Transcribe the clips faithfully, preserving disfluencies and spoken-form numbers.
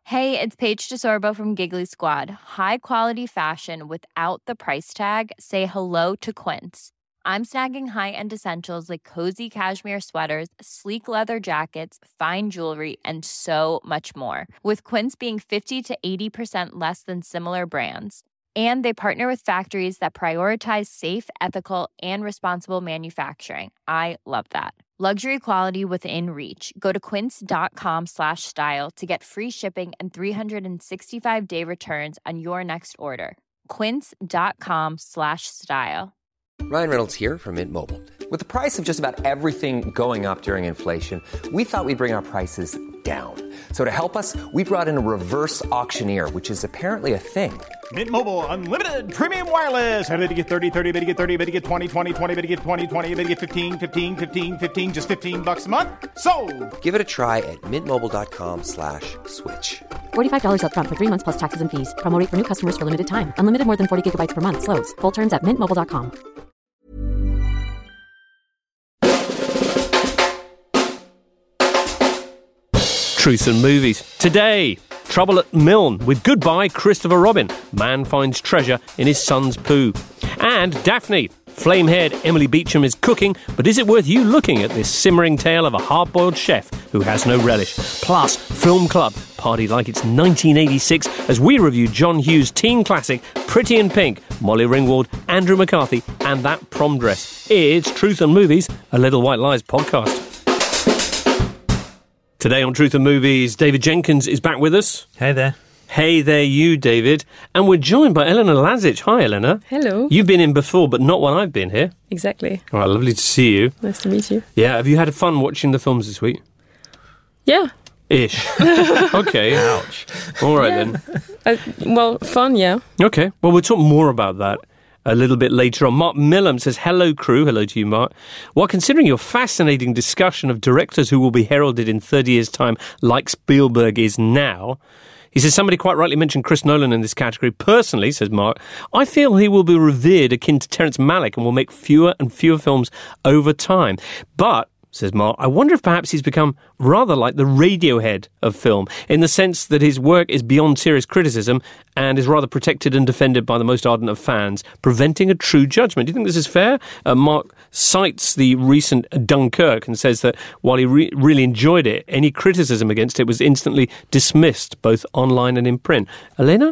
Hey, it's Paige DeSorbo from Giggly Squad. High quality fashion without the price tag. Say hello to Quince. I'm snagging high-end essentials like cozy cashmere sweaters, sleek leather jackets, fine jewelry, and so much more. With Quince being fifty to eighty percent less than similar brands. And they partner with factories that prioritize safe, ethical, and responsible manufacturing. I love that. Luxury quality within reach. Go to quince.com slash style to get free shipping and three sixty-five day returns on your next order. Quince.com slash style. Ryan Reynolds here from Mint Mobile. With the price of just about everything going up during inflation, we thought we'd bring our prices down. So to help us, we brought in a reverse auctioneer, which is apparently a thing. Mint Mobile Unlimited Premium Wireless. How to get thirty, thirty, how to get thirty, how to get twenty, twenty, twenty, how to get twenty, twenty, how to get fifteen, fifteen, fifteen, fifteen, just fifteen bucks a month? Sold! Give it a try at mintmobile.com slash switch. forty-five dollars up front for three months plus taxes and fees. Promo rate for new customers for limited time. Unlimited more than forty gigabytes per month. Slows full terms at mint mobile dot com. Truth and Movies. Today, Trouble at Milne with Goodbye Christopher Robin. Man finds treasure in his son's poo. And Daphne. Flame-haired Emily Beecham is cooking, but is it worth you looking at this simmering tale of a hard-boiled chef who has no relish? Plus, Film Club. Party like it's nineteen eighty-six as we review John Hughes' teen classic Pretty in Pink, Molly Ringwald, Andrew McCarthy, and That Prom Dress. It's Truth and Movies, a Little White Lies podcast. Today on Truth and Movies, David Jenkins is back with us. Hey there. Hey there, you, David. And we're joined by Eleanor Lazic. Hi, Eleanor. Hello. You've been in before, but not when I've been here. Exactly. All right, lovely to see you. Nice to meet you. Yeah, have you had fun watching the films this week? Yeah. Ish. Okay. Ouch. All right, yeah. then. Uh, well, fun, yeah. Okay. Well, we'll talk more about that a little bit later on. Mark Millam says, hello, crew. Hello to you, Mark. While considering your fascinating discussion of directors who will be heralded in thirty years' time like Spielberg is now, he says, somebody quite rightly mentioned Chris Nolan in this category. Personally, says Mark, I feel he will be revered akin to Terrence Malick and will make fewer and fewer films over time. But, says Mark, I wonder if perhaps he's become rather like the Radiohead of film, in the sense that his work is beyond serious criticism and is rather protected and defended by the most ardent of fans, preventing a true judgment. Do you think this is fair? Uh, Mark cites the recent Dunkirk and says that while he re- really enjoyed it, any criticism against it was instantly dismissed, both online and in print. Elena?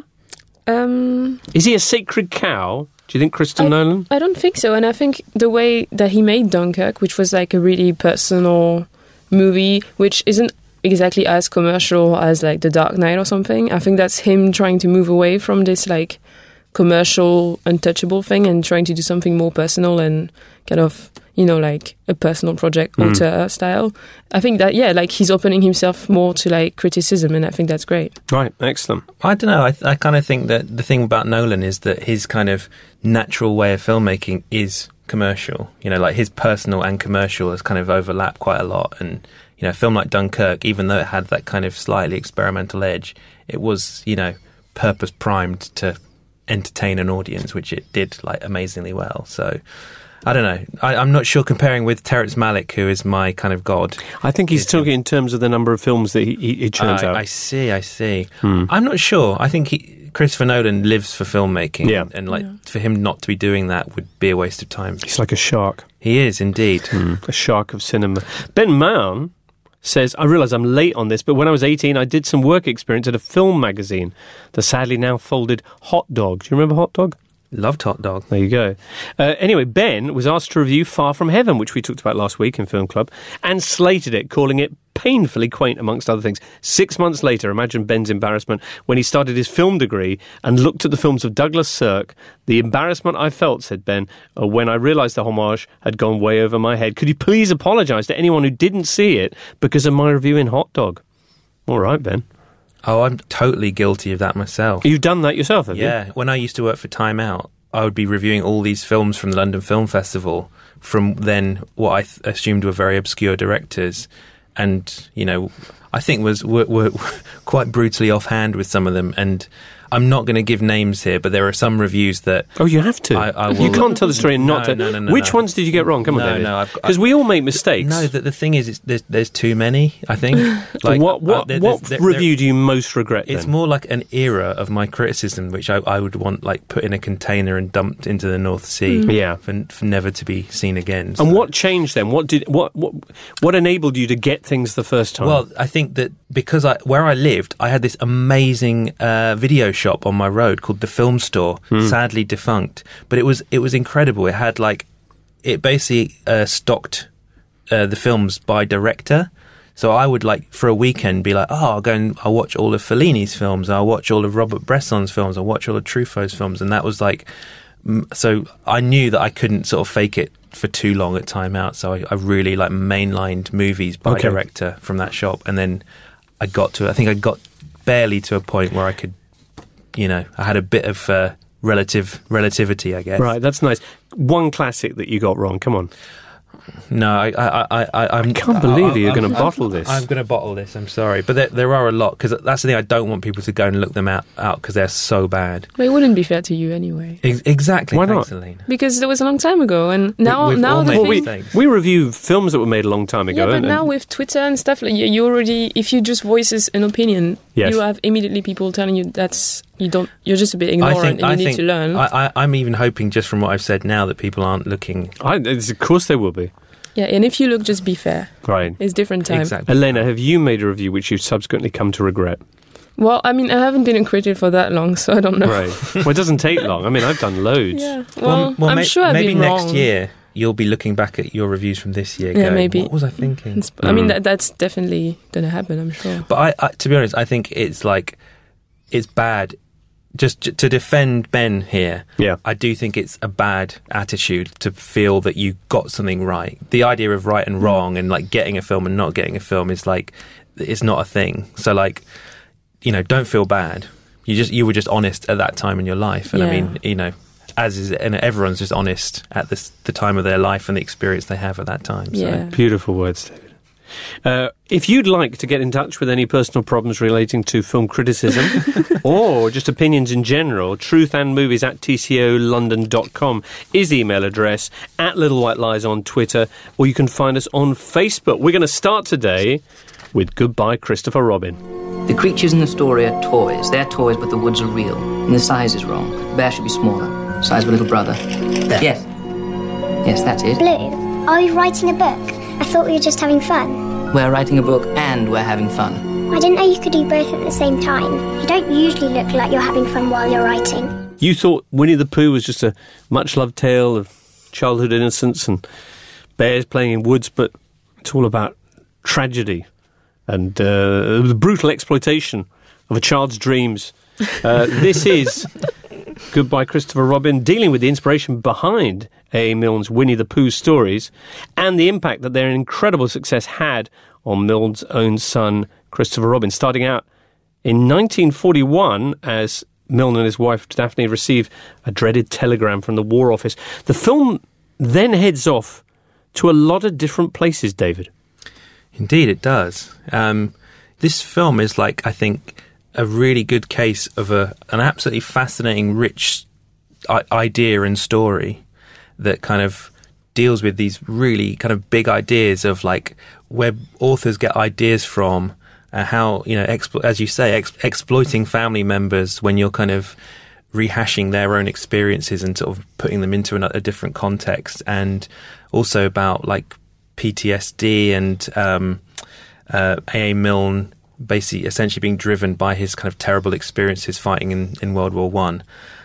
Um, is he a sacred cow? Do you think Christopher I, Nolan? I don't think so. And I think the way that he made Dunkirk, which was like a really personal movie, which isn't exactly as commercial as like The Dark Knight or something. I think that's him trying to move away from this like commercial, untouchable thing and trying to do something more personal and kind of, you know, like a personal project, Mm. auteur style. I think that, yeah, like he's opening himself more to like criticism, and I think that's great. Right, excellent. I don't know. I, I kind of think that the thing about Nolan is that his kind of natural way of filmmaking is commercial. You know, like his personal and commercial has kind of overlapped quite a lot. And, you know, a film like Dunkirk, even though it had that kind of slightly experimental edge, it was, you know, purpose primed to entertain an audience, which it did like amazingly well. So I don't know. I, I'm not sure comparing with Terrence Malick, who is my kind of god. I think he's talking in terms of the number of films that he, he, he churns uh, out. I see, I see. Hmm. I'm not sure. I think he, Christopher Nolan lives for filmmaking. Yeah. And like Yeah. for him not to be doing that would be a waste of time. He's like a shark. He is, indeed. Hmm. A shark of cinema. Ben Maun says, I realise I'm late on this, but when I was eighteen, I did some work experience at a film magazine, the sadly now folded Hot Dog. Do you remember Hot Dog? Loved Hot Dog. There you go. Uh, anyway, Ben was asked to review Far From Heaven, which we talked about last week in Film Club, and slated it, calling it painfully quaint, amongst other things. Six months later, imagine Ben's embarrassment when he started his film degree and looked at the films of Douglas Sirk. The embarrassment I felt, said Ben, uh, when I realised the homage had gone way over my head. Could you please apologise to anyone who didn't see it because of my review in Hot Dog? All right, Ben. Oh, I'm totally guilty of that myself. You've done that yourself, have yeah. you? When I used to work for Time Out, I would be reviewing all these films from the London Film Festival from then what I th- assumed were very obscure directors. And, you know, I think was were, were quite brutally offhand with some of them. And I'm not going to give names here, but there are some reviews that. Oh, you have to. I, I will, you can't tell the story and not. No, to, no, no, no, Which no. ones did you get wrong? Come on, no, David. No, because we all make mistakes. No, the, the thing is, it's, there's, there's too many. I think. Like what what, uh, there, what there, review there, do you most regret? It's then? more like an era of my criticism, which I, I would want like put in a container and dumped into the North Sea. Mm. Yeah. For, for never to be seen again. So. And what changed then? What did what what what enabled you to get things the first time? Well, I think that because I where I lived, I had this amazing uh, video shop on my road called the Film Store, Hmm. sadly defunct. But it was it was incredible. It had like it basically uh, stocked uh, the films by director. So I would like for a weekend be like, oh, I'll go and I'll watch all of Fellini's films, I'll watch all of Robert Bresson's films, I'll watch all of Truffaut's films, and that was like. So I knew that I couldn't sort of fake it for too long at Time Out. So I, I really like mainlined movies by Okay. director from that shop, and then I got to. I think I got barely to a point where I could, you know, I had a bit of uh, relative relativity, I guess. Right, that's nice. One classic that you got wrong. Come on. No, I, I, I, I, I'm, I can't believe I, you're I'm- going to I'm- bottle this. I'm going to bottle this. I'm sorry, but there, there are a lot because that's the thing. I don't want people to go and look them out out because they're so bad. But it wouldn't be fair to you anyway. Ex- exactly. Why Thanks, not? Elena. Because it was a long time ago, and now we've now all the made thing, we, mistakes. we review films that were made a long time ago. yeah, but and- now with Twitter and stuff, like you, you already, if you just voices an opinion, Yes. you have immediately people telling you that's you don't, you're just a bit I ignorant think, and you I need think to learn. I, I, I'm even hoping, just from what I've said now, that people aren't looking. I, it's- of course there will be. yeah, and if you look, just be fair. Right. It's different time. Exactly. Elena, have you made a review which you've subsequently come to regret? Well, I mean, I haven't been a critic for that long, so I don't know. Right. Well, it doesn't take long. I mean, I've done loads. Yeah. Well, well, I'm may- sure I've maybe been next wrong. year you'll be looking back at your reviews from this year. Yeah, going, maybe. What was I thinking? It's- I mean, Mm. that, that's definitely gonna happen. I'm sure. But I, I, to be honest, I think it's like it's bad. Just j- to defend Ben here, Yeah. I do think it's a bad attitude to feel that you got something right. The idea of right and wrong and like getting a film and not getting a film is like it's not a thing. So like, you know, don't feel bad. You just you were just honest at that time in your life, and I Yeah. mean, you know, as is, and everyone's just honest at this the time of their life and the experience they have at that time. So. Yeah. Beautiful words, David. Uh, if you'd like to get in touch with any personal problems relating to film criticism or just opinions in general, truthandmovies at t c o london dot com is the email address, at Little White Lies on Twitter, or you can find us on Facebook. We're going to start today with Goodbye Christopher Robin. The creatures in the story are toys. They're toys, but the woods are real. And the size is wrong. The bear should be smaller. Size of a little brother. There. Yes. Yes, that's it. Blue, are you writing a book? I thought we were just having fun. We're writing a book and we're having fun. I didn't know you could do both at the same time. You don't usually look like you're having fun while you're writing. You thought Winnie the Pooh was just a much-loved tale of childhood innocence and bears playing in woods, but it's all about tragedy and uh, the brutal exploitation of a child's dreams. Uh, this is Goodbye Christopher Robin, dealing with the inspiration behind A. Milne's Winnie the Pooh stories and the impact that their incredible success had on Milne's own son, Christopher Robin, starting out in nineteen forty-one as Milne and his wife Daphne received a dreaded telegram from the War Office. The film then heads off to a lot of different places, David. Indeed, it does. Um, this film is like, I think, a really good case of a an absolutely fascinating, rich I- idea and story that kind of deals with these really kind of big ideas of like where authors get ideas from, uh, how, you know, explo- as you say, ex- exploiting family members when you're kind of rehashing their own experiences and sort of putting them into a, a different context, and also about like P T S D and um, uh, A. A. Milne basically essentially being driven by his kind of terrible experiences fighting in, in World War One,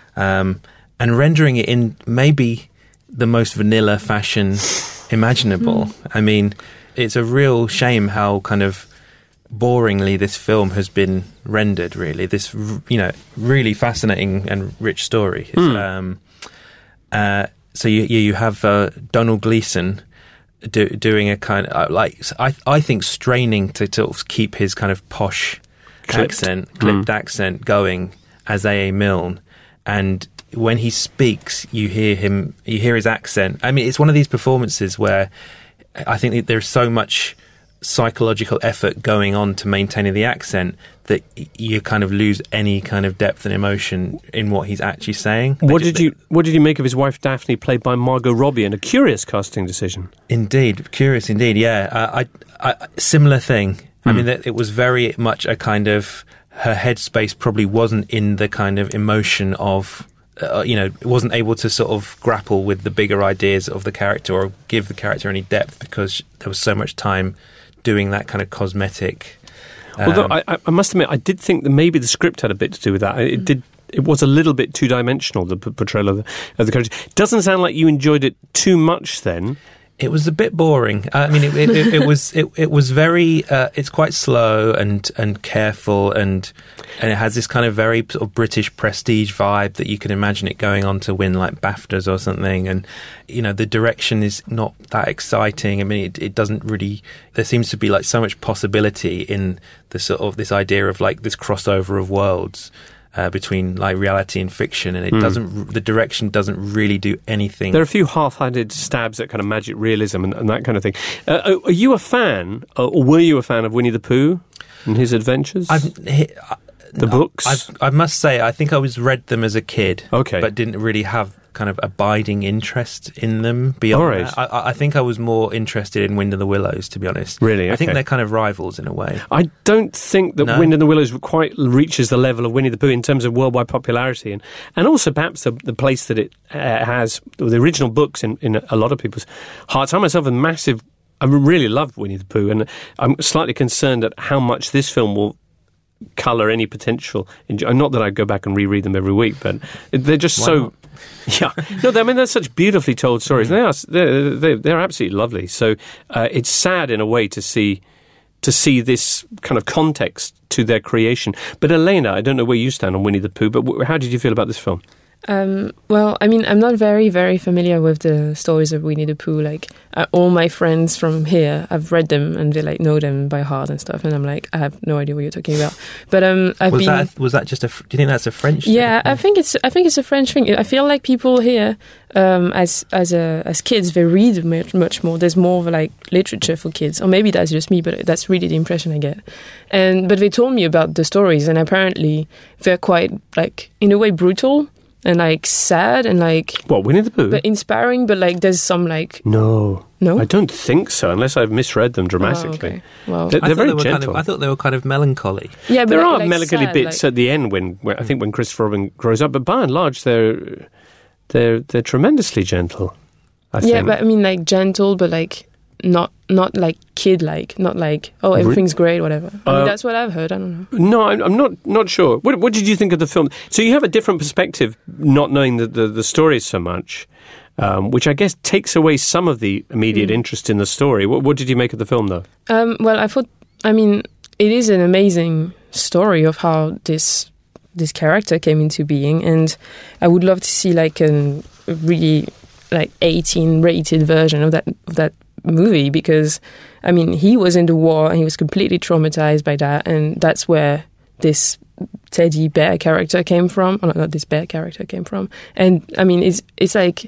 um, and rendering it in maybe the most vanilla fashion imaginable. Mm. I mean, it's a real shame how kind of boringly this film has been rendered, really. This, you know, really fascinating and rich story. Mm. Um, uh, so you you have uh, Donald Gleason do, doing a kind of, uh, like, I I think straining to sort of keep his kind of posh clipped. accent, clipped mm. accent going as A. A. Milne. And when he speaks, you hear him, you hear his accent. I mean, it's one of these performances where I think that there's so much psychological effort going on to maintaining the accent that you kind of lose any kind of depth and emotion in what he's actually saying. What did you What did you make of his wife Daphne, played by Margot Robbie, and a curious casting decision? Indeed, curious indeed. Yeah, uh, I, I similar thing. Mm. I mean, it was very much a kind of her headspace probably wasn't in the kind of emotion of. Uh, you know, wasn't able to sort of grapple with the bigger ideas of the character or give the character any depth because there was so much time doing that kind of cosmetic. Um, Although I, I must admit, I did think that maybe the script had a bit to do with that. It did. It was a little bit two-dimensional, the p- portrayal of the, of the character. Doesn't sound like you enjoyed it too much then. It was a bit boring. I mean, it, it, it, it was it, it was very. Uh, it's quite slow and, and careful, and and it has this kind of very sort of British prestige vibe that you can imagine it going on to win like BAFTAs or something. And you know, the direction is not that exciting. I mean, it, it doesn't really. There seems to be like so much possibility in the sort of this idea of like this crossover of worlds. Uh, between like reality and fiction, and it mm. doesn't. The direction doesn't really do anything. There are a few half-handed stabs at kind of magic realism and, and that kind of thing. Uh, are you a fan, or were you a fan of Winnie the Pooh and his adventures? I've, he, the no, books. I've, I must say, I think I was read them as a kid. Okay, but didn't really have kind of abiding interest in them beyond right. that. I, I think I was more interested in Wind in the Willows, to be honest. Really? Okay. I think they're kind of rivals in a way. I don't think that no? Wind in the Willows quite reaches the level of Winnie the Pooh in terms of worldwide popularity, and, and also perhaps the, the place that it uh, has, the original books in, in a lot of people's hearts. I myself am massive, I really love Winnie the Pooh, and I'm slightly concerned at how much this film will colour any potential. Enjoy- Not that I go back and reread them every week, but they're just Why so... not? Yeah, no, I mean, they're such beautifully told stories. Mm. They are, they're, they're, they're absolutely lovely. So uh, it's sad in a way to see to see this kind of context to their creation. But Elena, I don't know where you stand on Winnie the Pooh, but w- how did you feel about this film? Um, well, I mean, I'm not very, very familiar with the stories of Winnie the Pooh. Like, uh, all my friends from here, I've read them and they like know them by heart and stuff. And I'm like, I have no idea what you're talking about. But um, I've was been. That, was that just a? Do you think that's a French thing? Yeah, I think it's. I think it's a French thing. I feel like people here, um, as as a, as kids, they read much, much more. There's more of like literature for kids, or maybe that's just me, but that's really the impression I get. And but they told me about the stories, and apparently they're quite like in a way brutal. And like sad and like what Winnie the Pooh, but inspiring. But like there's some like no, no, I don't think so. Unless I've misread them dramatically. Oh, okay. Well, they're, they're very they were gentle. Kind of, I thought they were kind of melancholy. Yeah, but there like, are like melancholy sad, bits like, at the end when, when I think when Christopher Robin grows up. But by and large, they're they're they're tremendously gentle. I yeah, think. but I mean like gentle, but like not not like kid like, not like oh everything's great, whatever. I uh, mean, that's what I've heard. I don't know. No, I'm, I'm not not sure. What, what did you think of the film? So you have a different perspective, not knowing the the, the stories so much, um, which I guess takes away some of the immediate mm. interest in the story. What, what did you make of the film, though? Um, well, I thought. I mean, it is an amazing story of how this this character came into being, and I would love to see like a really like eighteen rated version of that of that. movie, because I mean he was in the war and he was completely traumatized by that, and that's where this teddy bear character came from. Oh, not this bear character came from. And I mean it's it's like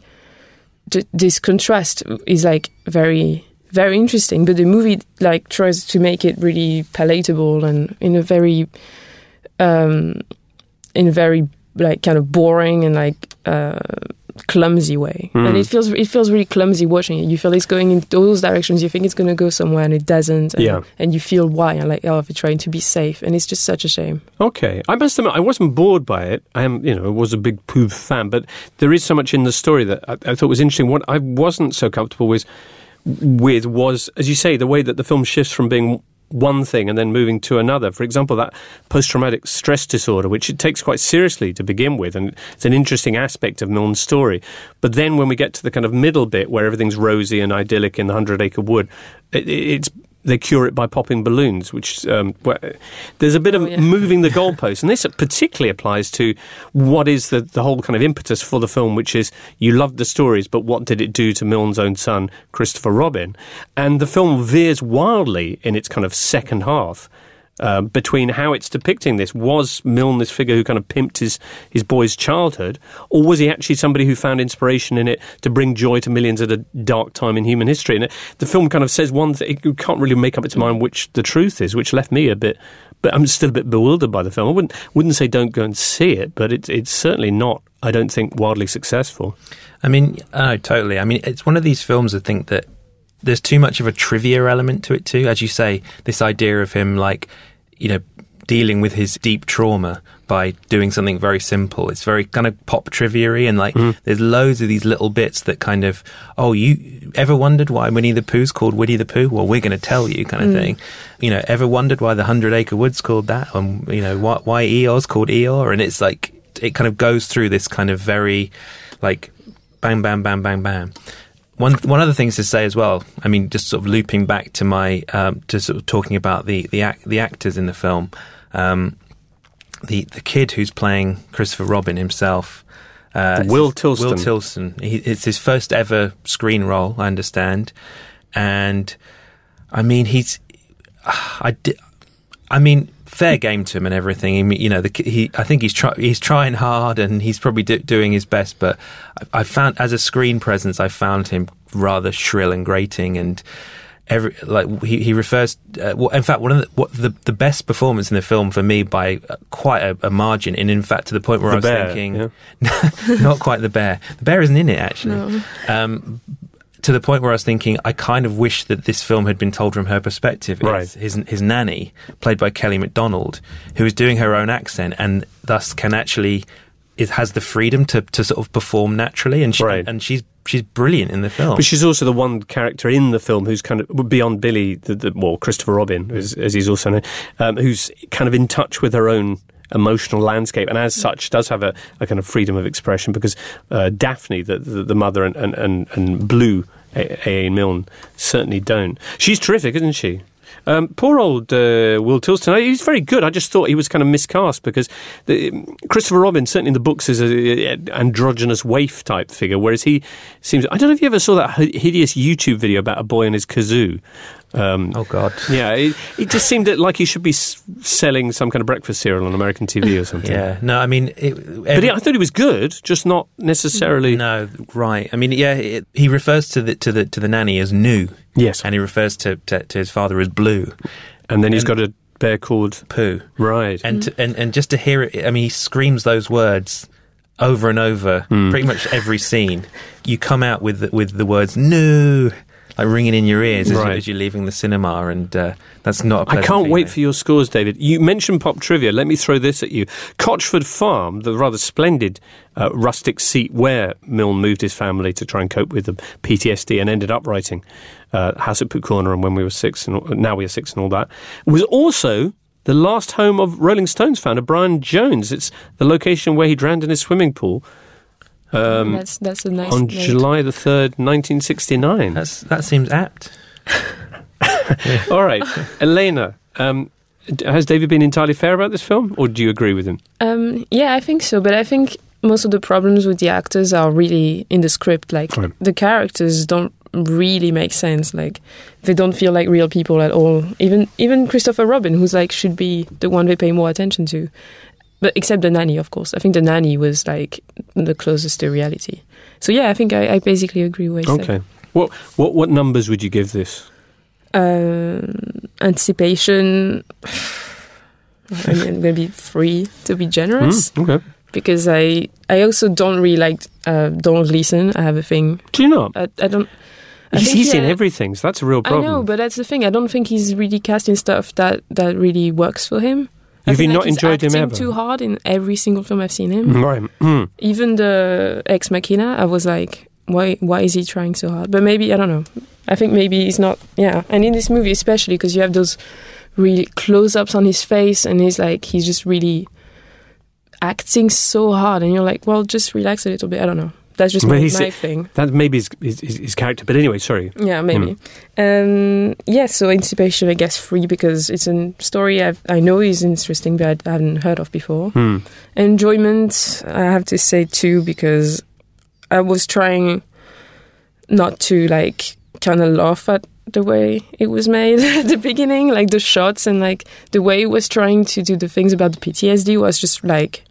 th- this contrast is like very very interesting, but the movie like tries to make it really palatable and in a very um in a very like kind of boring and like uh clumsy way. Mm. And it feels it feels really clumsy watching it. You feel it's going in those directions, you think it's going to go somewhere and it doesn't, and, yeah. and you feel why, and like, oh, they're trying to be safe, and it's just such a shame. Okay, I must admit I wasn't bored by it. I am, you know, was a big Pooh fan, but there is so much in the story that I, I thought was interesting. What I wasn't so comfortable with with was, as you say, the way that the film shifts from being one thing and then moving to another. For example, that post-traumatic stress disorder, which it takes quite seriously to begin with, and it's an interesting aspect of Milne's story. But then when we get to the kind of middle bit where everything's rosy and idyllic in the Hundred Acre Wood, it, it's they cure it by popping balloons, which um, where, there's a bit of oh, yeah. moving the goalposts. And this particularly applies to what is the, the whole kind of impetus for the film, which is you loved the stories, but what did it do to Milne's own son, Christopher Robin? And the film veers wildly in its kind of second half uh, between how it's depicting this. Was Milne this figure who kind of pimped his, his boy's childhood, or was he actually somebody who found inspiration in it to bring joy to millions at a dark time in human history? And it, the film kind of says one thing, it can't really make up its mind which the truth is, which left me a bit, but I'm still a bit bewildered by the film. I wouldn't wouldn't say don't go and see it, but it's it's certainly not, I don't think, wildly successful. I mean, oh, totally. I mean, it's one of these films I think that there's too much of a trivia element to it too. As you say, this idea of him, like, you know, dealing with his deep trauma by doing something very simple. It's very kind of pop trivia-y, and like mm. there's loads of these little bits that kind of, oh, you ever wondered why Winnie the Pooh's called Winnie the Pooh? Well, we're going to tell you, kind of mm. thing. You know, ever wondered why the Hundred Acre Wood's called that? And, you know, why, why Eeyore's called Eeyore? And it's like, it kind of goes through this kind of very, like, bang, bang, bang, bang, bang. One one other thing to say as well, I mean, just sort of looping back to my, um, to sort of talking about the, the, act, the actors in the film, um, the the kid who's playing Christopher Robin himself, uh, Will Tilston. Will Tilston. He, it's his first ever screen role, I understand, and I mean he's, I di- I mean fair game to him and everything. I mean, you know, the, he I think he's try, he's trying hard and he's probably do, doing his best, but I, I found as a screen presence, I found him rather shrill and grating and. Every like he he refers. Uh, well, in fact, one of the, what the the best performance in the film for me by uh, quite a, a margin, and in fact to the point where the I was bear, thinking, yeah. not quite the bear. The bear isn't in it actually. No. Um, to the point where I was thinking, I kind of wish that this film had been told from her perspective. Right. His, his his nanny, played by Kelly MacDonald, who is doing her own accent and thus can actually. It has the freedom to, to sort of perform naturally, and she, right. and she's she's brilliant in the film. But she's also the one character in the film who's kind of beyond Billy, the, the, well, Christopher Robin, as, as he's also known, um, who's kind of in touch with her own emotional landscape, and as such does have a, a kind of freedom of expression. Because uh, Daphne, the, the the mother, and and and, and Blue, A A Milne, certainly don't. She's terrific, isn't she? Um, poor old uh, Will Tilston. He's very good. I just thought he was kind of miscast because the, Christopher Robin, certainly in the books, is an androgynous waif type figure, whereas he seems... I don't know if you ever saw that hideous YouTube video about a boy and his kazoo. Um, oh, God. Yeah, it, it just seemed like he should be s- selling some kind of breakfast cereal on American T V or something. Yeah, no, I mean... It, every, but he, I thought he was good, just not necessarily... No, right. I mean, yeah, it, he refers to the to the to the nanny as New. Yes. And he refers to, to, to his father as Blue. And then and, he's got a bear called... Pooh. Right. And, mm. to, and and just to hear it, I mean, he screams those words over and over, mm. pretty much every scene. You come out with the, with the words, No... like ringing in your ears as, right. you, as you're leaving the cinema, and uh, that's not a pleasant I can't feeling. wait for your scores, David. You mentioned pop trivia. Let me throw this at you. Cotchford Farm, the rather splendid uh, rustic seat where Milne moved his family to try and cope with the P T S D and ended up writing uh, House at Pooh Corner and When We Were Six, and Now We Are Six and all that, was also the last home of Rolling Stones founder Brian Jones. It's the location where he drowned in his swimming pool. Um, that's that's a nice on note. July the third, nineteen sixty-nine. That's, that seems apt. yeah. All right, Elena. Um, has David been entirely fair about this film, or do you agree with him? Um, yeah, I think so. But I think most of the problems with the actors are really in the script. Like right. the characters don't really make sense. Like they don't feel like real people at all. Even even Christopher Robin, who's like should be the one they pay more attention to. But except the nanny, of course. I think the nanny was like the closest to reality. So yeah, I think I, I basically agree with what you Okay. said. What what what numbers would you give this? Um, anticipation. I mean, maybe three to be generous. Mm, okay. Because I I also don't really like uh, Donald Gleeson. I have a thing. Do you not? I, I don't. I he's think, he's yeah, in everything, so that's a real problem. I know, but that's the thing. I don't think he's really casting stuff that that really works for him. Have you like not he's enjoyed him acting ever? too hard in every single film I've seen him. Right. Mm. Even the Ex Machina, I was like, why why is he trying so hard? But maybe, I don't know. I think maybe he's not, yeah. And in this movie especially, because you have those really close-ups on his face, and he's like, he's just really acting so hard, and you're like, well, just relax a little bit. I don't know. That's just my, my thing. That maybe his, his, his character. But anyway, sorry. Yeah, maybe. Mm. Um, yeah, so Anticipation, I guess, free, because it's a story I've, I know is interesting, but I haven't heard of before. Mm. Enjoyment, I have to say too, because I was trying not to, like, kind of laugh at the way it was made at the beginning, like the shots and like the way it was trying to do the things about the P T S D was just like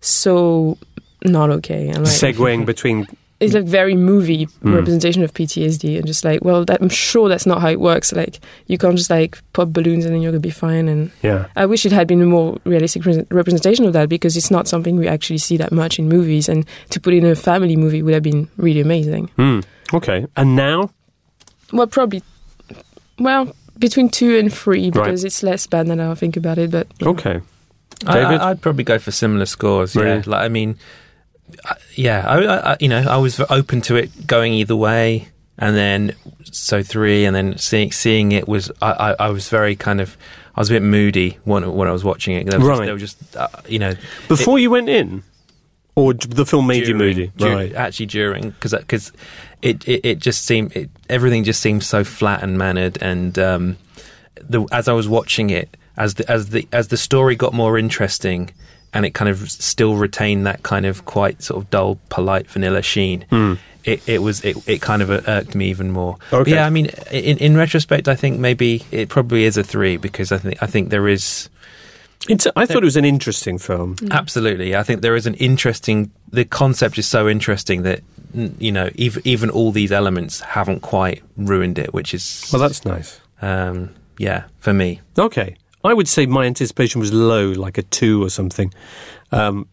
so not okay. And like, segueing between. It's like very movie mm. representation of P T S D, and just like, well, that, I'm sure that's not how it works. Like, you can't just like pop balloons and then you're gonna be fine. And yeah, I wish it had been a more realistic re- representation of that, because it's not something we actually see that much in movies. And to put it in a family movie would have been really amazing. Mm. Okay, and now, well, probably, well, between two and three, because right. it's less bad now I think about it. But yeah. Okay, David, I, I'd probably go for similar scores. Really? Yeah, like I mean. Yeah, I, I, you know, I was open to it going either way, and then so three, and then seeing seeing it was, I, I, I was very kind of, I was a bit moody when when I was watching it. There was right, just, there was just uh, you know, before it, you went in, or the film made during, you moody, during, right? Actually, during because because it, it it just seemed it, everything just seemed so flat and mannered, and um, the as I was watching it, as the as the as the story got more interesting. And it kind of still retained that kind of quite sort of dull, polite, vanilla sheen. Mm. It, it was it, it kind of irked me even more. Okay. Yeah, I mean, in, in retrospect, I think maybe it probably is a three, because I think I think there is. It's. I thought it was an interesting film. Mm. Absolutely, I think there is an interesting. The concept is so interesting that, you know, even even all these elements haven't quite ruined it, which is well, that's nice. Um, yeah, for me. Okay. I would say my anticipation was low, like a two or something. Um,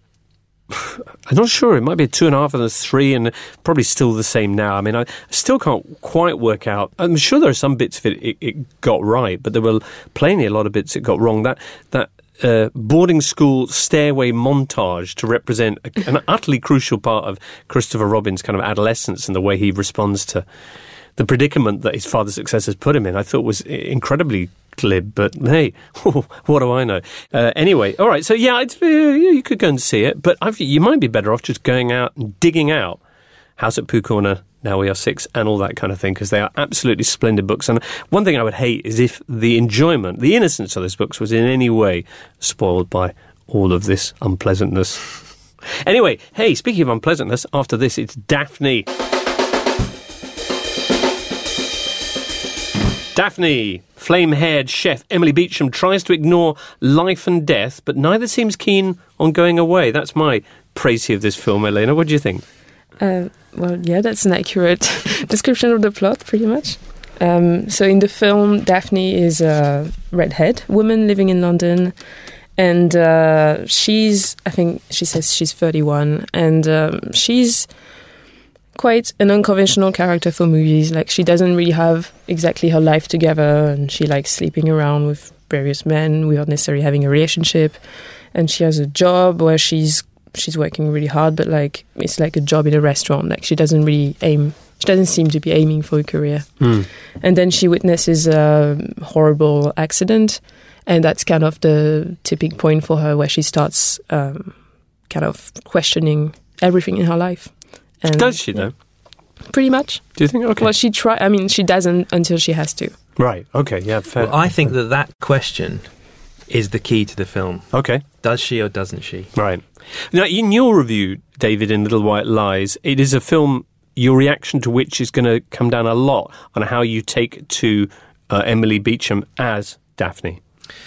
I'm not sure. It might be a two and a half and a three, and probably still the same now. I mean, I still can't quite work out. I'm sure there are some bits of it it, it got right, but there were plainly a lot of bits it got wrong. That that uh, boarding school stairway montage to represent a, an utterly crucial part of Christopher Robin's kind of adolescence and the way he responds to the predicament that his father's success has put him in, I thought was incredibly glib, but hey, what do I know? Uh, anyway, all right, so yeah, it's, uh, you could go and see it, but I've, you might be better off just going out and digging out House at Pooh Corner, Now We Are Six, and all that kind of thing, because they are absolutely splendid books. And one thing I would hate is if the enjoyment, the innocence of those books was in any way spoiled by all of this unpleasantness. Anyway, hey, speaking of unpleasantness, after this, it's Daphne. Daphne, flame-haired chef Emily Beecham tries to ignore life and death, but neither seems keen on going away. That's my précis of this film, Elena. What do you think? Uh, well, yeah, that's an accurate description of the plot, pretty much. Um, so in the film, Daphne is a redhead woman living in London, and uh, she's, I think she says she's thirty-one, and um, she's quite an unconventional character for movies. Like, she doesn't really have exactly her life together, and she likes sleeping around with various men without necessarily having a relationship. And she has a job where she's she's working really hard, but like it's like a job in a restaurant. Like, she doesn't really aim. She doesn't seem to be aiming for a career. Mm. And then she witnesses a horrible accident, and that's kind of the tipping point for her, where she starts um, kind of questioning everything in her life. And, does she, though? Yeah, pretty much. Do you think? Okay. Well, she try. I mean, she doesn't until she has to. Right. Okay. Yeah. Fair. Well, I think that that question is the key to the film. Okay. Does she or doesn't she? Right. Now, in your review, David, in Little White Lies, it is a film, your reaction to which is going to come down a lot on how you take to uh, Emily Beecham as Daphne.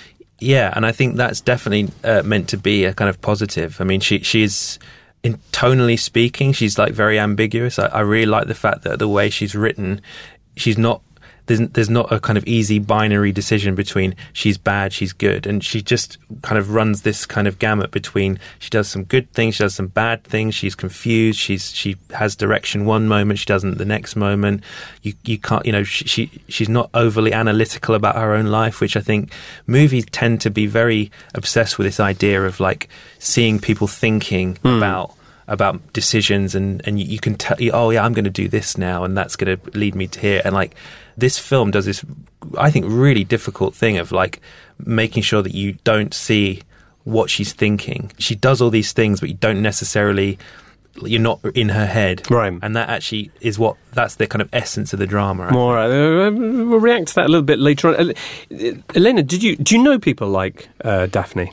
Yeah, and I think that's definitely uh, meant to be a kind of positive. I mean, she she's... in tonally speaking, she's like very ambiguous. I, I really like the fact that the way she's written, she's not there's there's not a kind of easy binary decision between she's bad, she's good, and she just kind of runs this kind of gamut between she does some good things, she does some bad things, she's confused, she's she has direction one moment, she doesn't the next moment. You you can't you know she, she she's not overly analytical about her own life, which I think movies tend to be very obsessed with this idea of like seeing people thinking mm. about. about decisions, and, and you, you can tell, oh yeah, I'm going to do this now, and that's going to lead me to here. And like this film does this, I think, really difficult thing of like making sure that you don't see what she's thinking. She does all these things, but you don't necessarily, you're not in her head. Right. And that actually is what, that's the kind of essence of the drama. I All right. Uh, we'll react to that a little bit later on. Uh, Elena, did you, do you know people like uh, Daphne?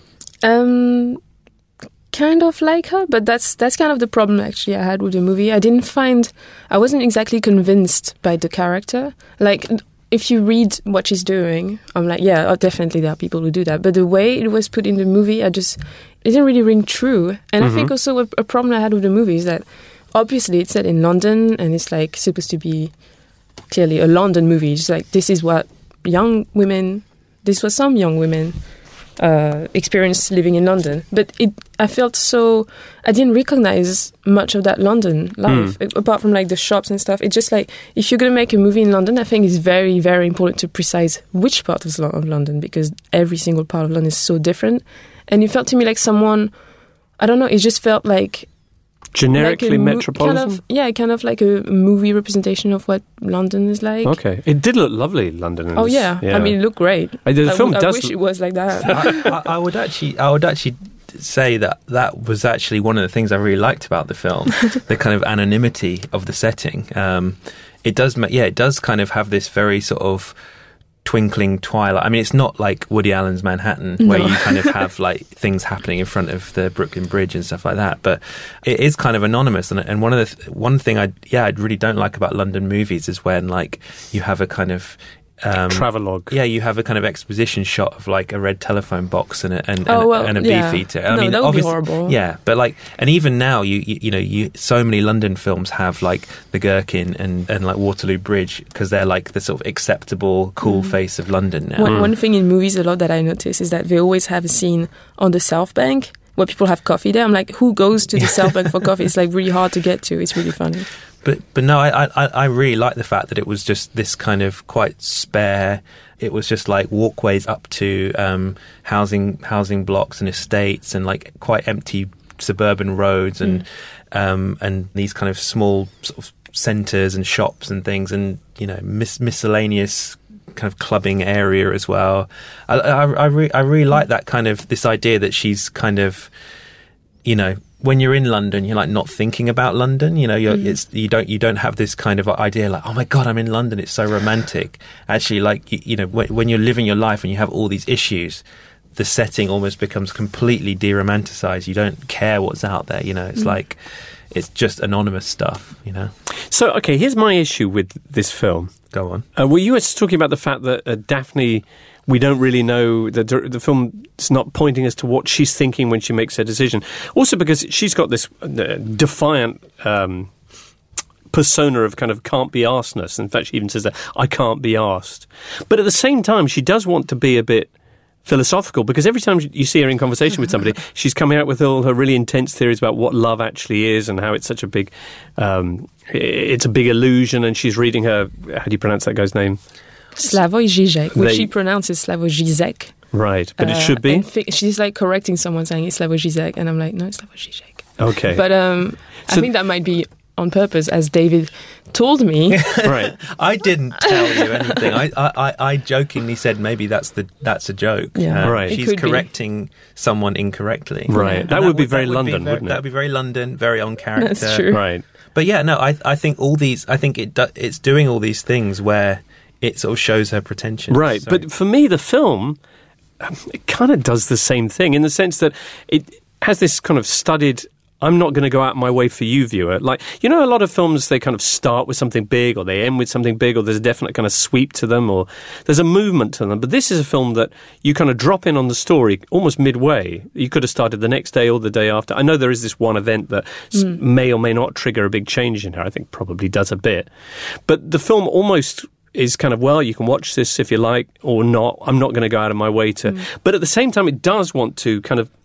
Um... kind of like her, but that's that's kind of the problem actually I had with the movie. I didn't find, I wasn't exactly convinced by the character. Like, if you read what she's doing, I'm like, yeah, oh, definitely there are people who do that. But the way it was put in the movie, I just it didn't really ring true. And mm-hmm. I think also a, a problem I had with the movie is that obviously it's set in London and it's like supposed to be clearly a London movie. It's like this is what young women, this was some young women uh, experience living in London. But it, I felt so, I didn't recognize much of that London life, mm. apart from like the shops and stuff. It's just like, if you're going to make a movie in London, I think it's very, very important to precise which part of, of London, because every single part of London is so different. And it felt to me like someone, I don't know, it just felt like generically like mo- metropolitan? Kind of, yeah, kind of like a movie representation of what London is like. Okay. It did look lovely, London. Oh, yeah. yeah. I mean, it looked great. I, the I, film w- does I wish it was like that. I, I, I would actually, I would actually say that that was actually one of the things I really liked about the film, the kind of anonymity of the setting. Um, it does, yeah, it does kind of have this very sort of twinkling twilight. I mean, it's not like Woody Allen's Manhattan, where no. you kind of have like things happening in front of the Brooklyn Bridge and stuff like that. But it is kind of anonymous. And, and one of the th- one thing I yeah I really don't like about London movies is when like you have a kind of um, travelogue. Yeah, you have a kind of exposition shot of like a red telephone box and a, and, oh, and, well, and a yeah. beefeater. I no, mean, that would be obviously, horrible. Yeah, but like, and even now, you you, you know, you so many London films have like the Gherkin and, and like Waterloo Bridge because they're like the sort of acceptable, cool mm. face of London now. One, mm. one thing in movies a lot that I notice is that they always have a scene on the South Bank where people have coffee there. I'm like, who goes to the South Bank for coffee? It's like really hard to get to. It's really funny. But but no, I, I I really like the fact that it was just this kind of quite spare. It was just like walkways up to um, housing housing blocks and estates, and like quite empty suburban roads, and mm. um, and these kind of small sort of centres and shops and things, and you know mis- miscellaneous kind of clubbing area as well. I I I, re- I really like that kind of this idea that she's kind of, you know, when you're in London, you're like not thinking about London. You know, you're, mm. it's you don't you don't have this kind of idea like, oh my god, I'm in London. It's so romantic. Actually, like you, you know, when, when you're living your life and you have all these issues, the setting almost becomes completely de-romanticized. You don't care what's out there. You know, it's mm. like it's just anonymous stuff. You know. So okay, here's my issue with this film. Go on. Uh, well, you were talking about the fact that uh, Daphne. We don't really know, the the film's not pointing us to what she's thinking when she makes her decision. Also because she's got this uh, defiant um, persona of kind of can't be arsedness. In fact, she even says that, I can't be asked. But at the same time, she does want to be a bit philosophical, because every time you see her in conversation with somebody, she's coming out with all her really intense theories about what love actually is and how it's such a big, um, it's a big illusion, and she's reading her, how do you pronounce that guy's name? Slavoj Žižek, which they, she pronounces Slavoj Žižek. Right, but uh, it should be. And fi- she's like correcting someone saying it's Slavoj Žižek, and I'm like, no, it's Slavoj Žižek. Okay. But um, so, I think that might be on purpose, as David told me. Right. I didn't tell you anything. I, I, I jokingly said maybe that's the that's a joke. Yeah. Uh, right. She's correcting be. someone incorrectly. Right. Yeah. That, that would be would, very would London, be very, wouldn't it? That would be very London, very on character. That's true. Right. But yeah, no, I I think all these, I think it do, it's doing all these things where it sort of shows her pretensions. Right, Sorry. but for me, the film, um, it kind of does the same thing in the sense that it has this kind of studied, I'm not going to go out my way for you, viewer. Like, you know, a lot of films, they kind of start with something big, or they end with something big, or there's a definite kind of sweep to them, or there's a movement to them. But this is a film that you kind of drop in on the story almost midway. You could have started the next day or the day after. I know there is this one event that mm. may or may not trigger a big change in her. I think probably does a bit. But the film almost is kind of, well, you can watch this if you like or not. I'm not going to go out of my way to. Mm. But at the same time, it does want to kind of.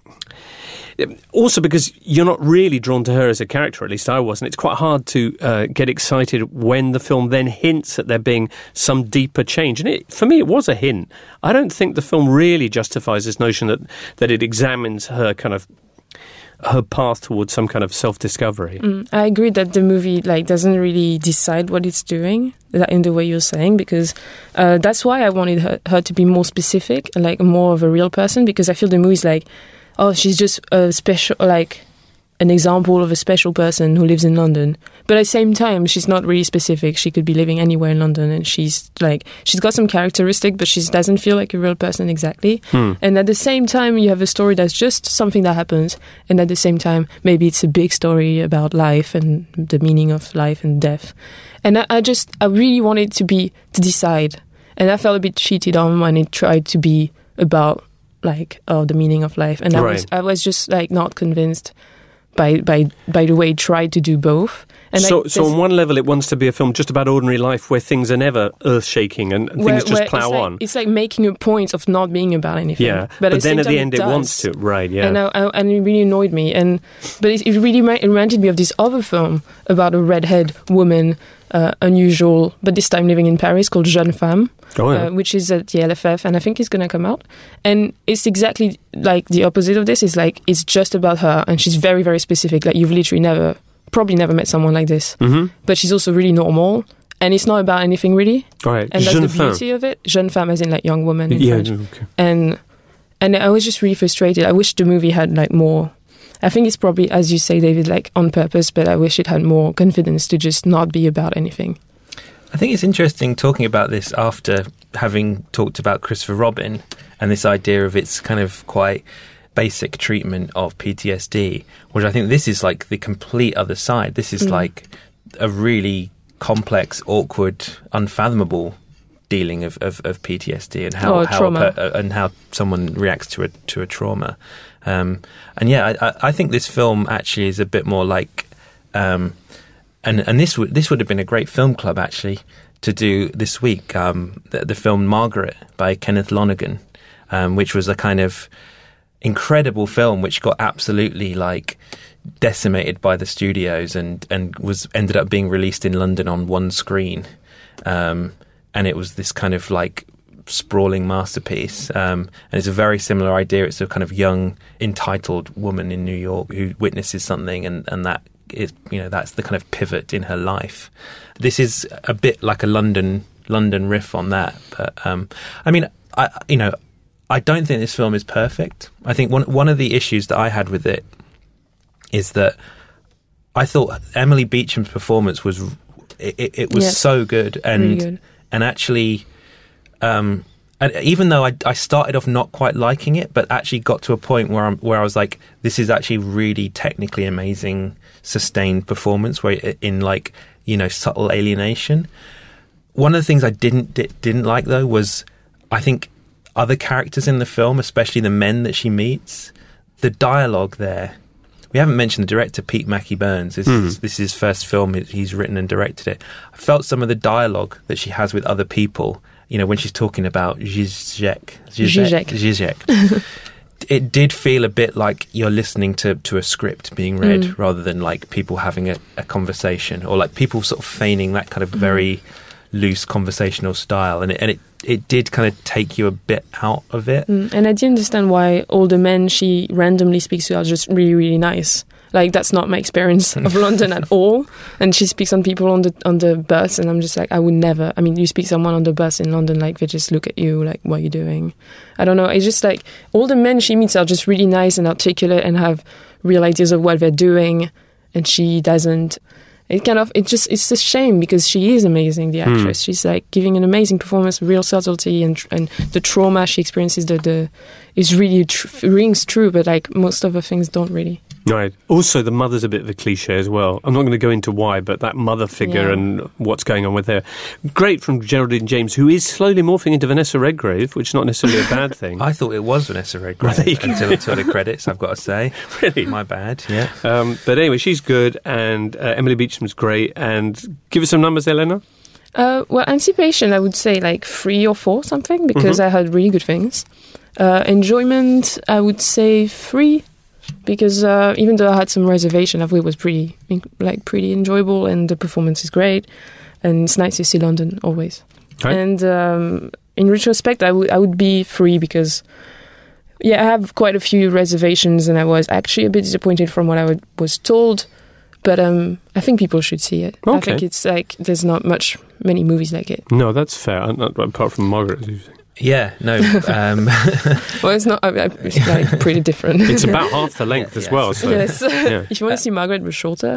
Also, because you're not really drawn to her as a character, at least I wasn't, it's quite hard to uh, get excited when the film then hints at there being some deeper change. And it, for me, it was a hint. I don't think the film really justifies this notion that, that it examines her kind of her path towards some kind of self-discovery. Mm, I agree that the movie like doesn't really decide what it's doing in the way you're saying, because uh, that's why I wanted her, her to be more specific and like more of a real person, because I feel the movie's like, oh, she's just a special, like an example of a special person who lives in London. But at the same time, she's not really specific. She could be living anywhere in London, and she's like, she's got some characteristic, but she doesn't feel like a real person exactly. Hmm. And at the same time, you have a story that's just something that happens. And at the same time, maybe it's a big story about life and the meaning of life and death. And I, I just, I really wanted to be, to decide and I felt a bit cheated on when it tried to be about like oh the meaning of life, and I Right. was I was just like not convinced by by by the way it tried to do both. And so, like, so there's- on one level, it wants to be a film just about ordinary life, where things are never earth-shaking and, and where- things just where plough it's like, on. It's like making a point of not being about anything. Yeah, but, but, at the then same at time the end, it, does. wants to. Right? Yeah. And, I, I, and it really annoyed me. And but it, it really re- reminded me of this other film about a redhead woman, uh, unusual, but this time living in Paris, called Jeune Femme, Oh, yeah. uh, which is at the L F F, and I think it's going to come out. And it's exactly like the opposite of this. It's like it's just about her, and she's very, very specific. Like you've literally never, probably never met someone like this. Mm-hmm. But she's also really normal, and it's not about anything really. Right. And that's Jeune the femme. beauty of it. Jeune femme, as in like young woman in Yeah. French. Okay. And and I was just really frustrated. I wish the movie had like more. I think it's probably, as you say, David, like on purpose. But I wish it had more confidence to just not be about anything. I think it's interesting talking about this after having talked about Christopher Robin and this idea of its kind of quite basic treatment of P T S D, which I think this is like the complete other side. This is Mm. like a really complex, awkward, unfathomable dealing of, of, of P T S D and how, Oh, how trauma. per, and how someone reacts to a to a trauma. Um, and yeah, I, I- I think this film actually is a bit more like. Um, And and this would this would have been a great film club actually to do this week. Um, the, the film Margaret by Kenneth Lonergan, um, which was a kind of incredible film which got absolutely like decimated by the studios and and was ended up being released in London on one screen, um, and it was this kind of like sprawling masterpiece. Um, and it's a very similar idea. It's a kind of young entitled woman in New York who witnesses something, and and that. Is, you know, that's the kind of pivot in her life. This is a bit like a London London riff on that. But um, I mean, I you know, I don't think this film is perfect. I think one one of the issues that I had with it is that I thought Emily Beecham's performance was it, it, it was Yes. so good and Really good. and actually. Um, And even though I, I started off not quite liking it, but actually got to a point where I'm, where I was like, this is actually really technically amazing, sustained performance, where it, in like you know subtle alienation. One of the things I didn't di- didn't like though was I think other characters in the film, especially the men that she meets, the dialogue there. We haven't mentioned the director, Pete Mackie Burns. This, Mm. is, this is his first film. He's written and directed it. I felt some of the dialogue that she has with other people, you know, when she's talking about Zizek. Zizek. Zizek. It did feel a bit like you're listening to, to a script being read Mm. rather than like people having a, a conversation, or like people sort of feigning that kind of very loose conversational style. And it, and it, it did kind of take you a bit out of it. Mm. And I didn't understand why all the men she randomly speaks to are just really, really nice. Like that's not my experience of London at all. And she speaks on people on the on the bus, and I'm just like, I would never. I mean, you speak someone on the bus in London, like they just look at you, like, what are you doing? I don't know. It's just like all the men she meets are just really nice and articulate and have real ideas of what they're doing, and she doesn't. It kind of it just it's a shame because she is amazing, the actress. She's like giving an amazing performance, real subtlety, and and the trauma she experiences, the the is really tr- rings true, but like most of the things don't really. Right. Also, the mother's a bit of a cliche as well. I'm not going to go into why, but that mother figure Yeah. and what's going on with her. Great from Geraldine James, who is slowly morphing into Vanessa Redgrave, which is not necessarily a bad thing. I thought it was Vanessa Redgrave Well, there you go. until, until the credits, I've got to say. Really? My bad, yeah. Um, but anyway, she's good, and uh, Emily Beecham's great. And give us some numbers there, Lena. Uh, well, Anticipation, I would say like three or four something because Mhm. I heard really good things. Uh, enjoyment, I would say three because uh, even though I had some reservation, I thought it was pretty like pretty enjoyable and the performance is great, and it's nice to see London always. Right. And um, in retrospect, I would I would be three because yeah, I have quite a few reservations, and I was actually a bit disappointed from what I would, was told. But um, I think people should see it. I Okay. think it's like there's not much many movies like it. No, that's fair. uh, Not, apart from Margaret. Yeah, no. Um, Well, it's not. I, I, it's like pretty different. It's about half the length as Yes. well. So, yes. yeah. If you want to see Margaret, but shorter.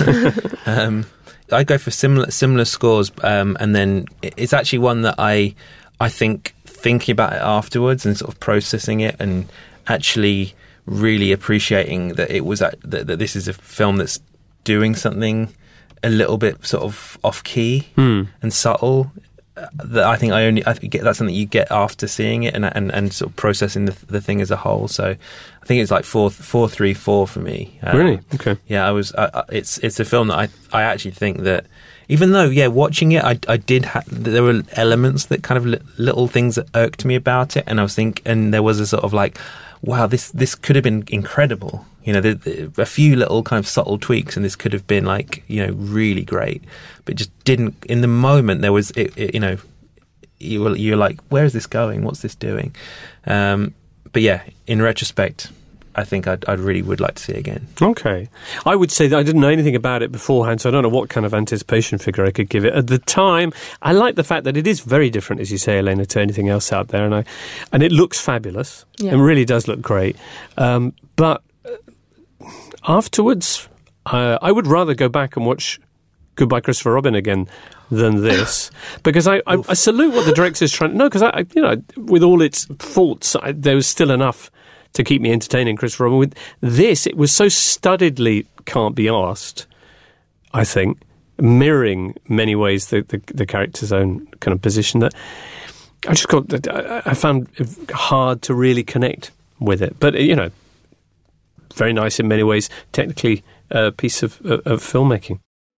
um, I go for similar similar scores, um, and then it's actually one that I I think thinking about it afterwards and sort of processing it and actually really appreciating that it was at, that, that this is a film that's doing something a little bit sort of off key Hmm. and subtle. that I think I only I think that's something you get after seeing it and and, and sort of processing the the thing as a whole. So I think it's like four four three four for me. Um, really? Okay. Yeah, I was. I, it's it's a film that I I actually think that. Even though, yeah, watching it, I, I did. Ha- there were elements that kind of li- little things that irked me about it, and I was thinking, and there was a sort of like, wow, this this could have been incredible. You know, the, the, a few little kind of subtle tweaks, and this could have been like, you know, really great, but it just didn't. In the moment, there was, it, it, you know, you were you're like, where is this going? What's this doing? Um, but yeah, in retrospect, I think I'd, I really would like to see it again. Okay. I would say that I didn't know anything about it beforehand, so I don't know what kind of anticipation figure I could give it. At the time, I like the fact that it is very different, as you say, Elena, to anything else out there, and I, and it looks fabulous. Yeah. It really does look great. Um, but afterwards, uh, I would rather go back and watch Goodbye Christopher Robin again than this, because I, I, I salute what the director's trying. No, because I, you know, with all its faults, I, there was still enough to keep me entertaining. Christopher Robin. With this, it was so studiedly can't be asked, I think, mirroring many ways the, the, the character's own kind of position, that I just got, I found it hard to really connect with it. But, you know, very nice in many ways, technically a piece of, of, of filmmaking.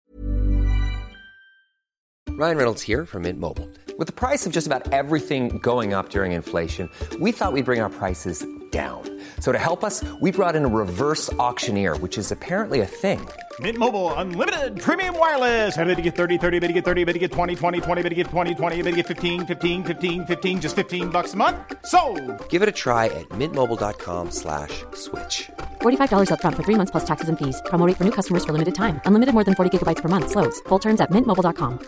Ryan Reynolds here from Mint Mobile. With the price of just about everything going up during inflation, we thought we'd bring our prices down. So to help us, we brought in a reverse auctioneer, which is apparently a thing. Mint Mobile Unlimited Premium Wireless. How to get thirty, thirty, how to get thirty, how to get twenty, twenty, twenty, how to get twenty, twenty, how to get fifteen, fifteen, fifteen, fifteen, just fifteen bucks a month? Sold! Give it a try at mintmobile.com slash switch. forty-five dollars up front for three months plus taxes and fees. Promo rate for new customers for limited time. Unlimited more than forty gigabytes per month. Slows full terms at mint mobile dot com.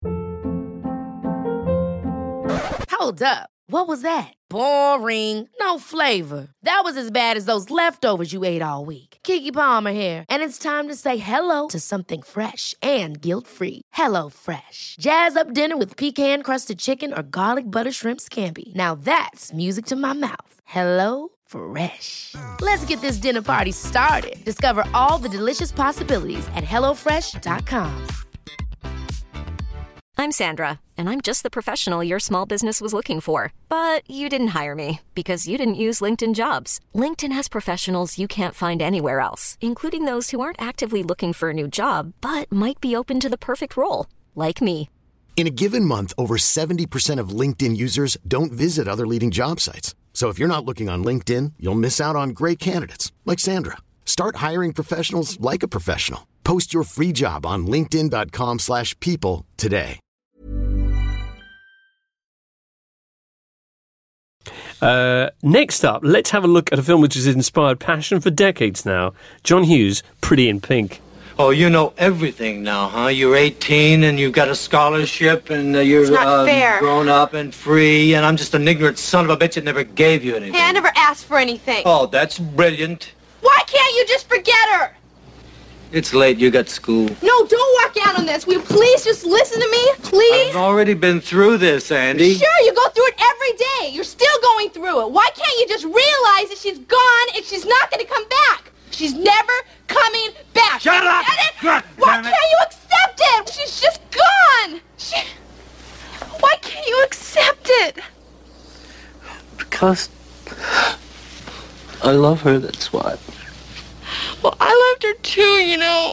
Hold up. What was that? Boring. No flavor. That was as bad as those leftovers you ate all week. Keke Palmer here, and it's time to say hello to something fresh and guilt-free. Hello Fresh. Jazz up dinner with pecan-crusted chicken or garlic butter shrimp scampi. Now that's music to my mouth. Hello Fresh. Let's get this dinner party started. Discover all the delicious possibilities at hello fresh dot com. I'm Sandra, and I'm just the professional your small business was looking for. But you didn't hire me because you didn't use LinkedIn Jobs. LinkedIn has professionals you can't find anywhere else, including those who aren't actively looking for a new job, but might be open to the perfect role, like me. In a given month, over seventy percent of LinkedIn users don't visit other leading job sites. So if you're not looking on LinkedIn, you'll miss out on great candidates like Sandra. Start hiring professionals like a professional. Post your free job on linkedin.com slash people today. Uh, next up, let's have a look at a film which has inspired passion for decades now. John Hughes, Pretty in Pink. Oh, you know everything now, huh? You're eighteen and you've got a scholarship and uh, you're uh, grown up and free, and I'm just an ignorant son of a bitch that never gave you anything. Hey, I never asked for anything. Oh, that's brilliant. Why can't you just forget her? It's late. You got school. No, don't walk out on this. Will you please just listen to me? Please? I've already been through this, Andy. Sure, you go through it every day. You're still going through it. Why can't you just realize that she's gone and she's not going to come back? She's never coming back. Shut up! God, Why can't you accept it? She's just gone. She... Why can't you accept it? Because I love her, that's why. Well, I loved her too, you know.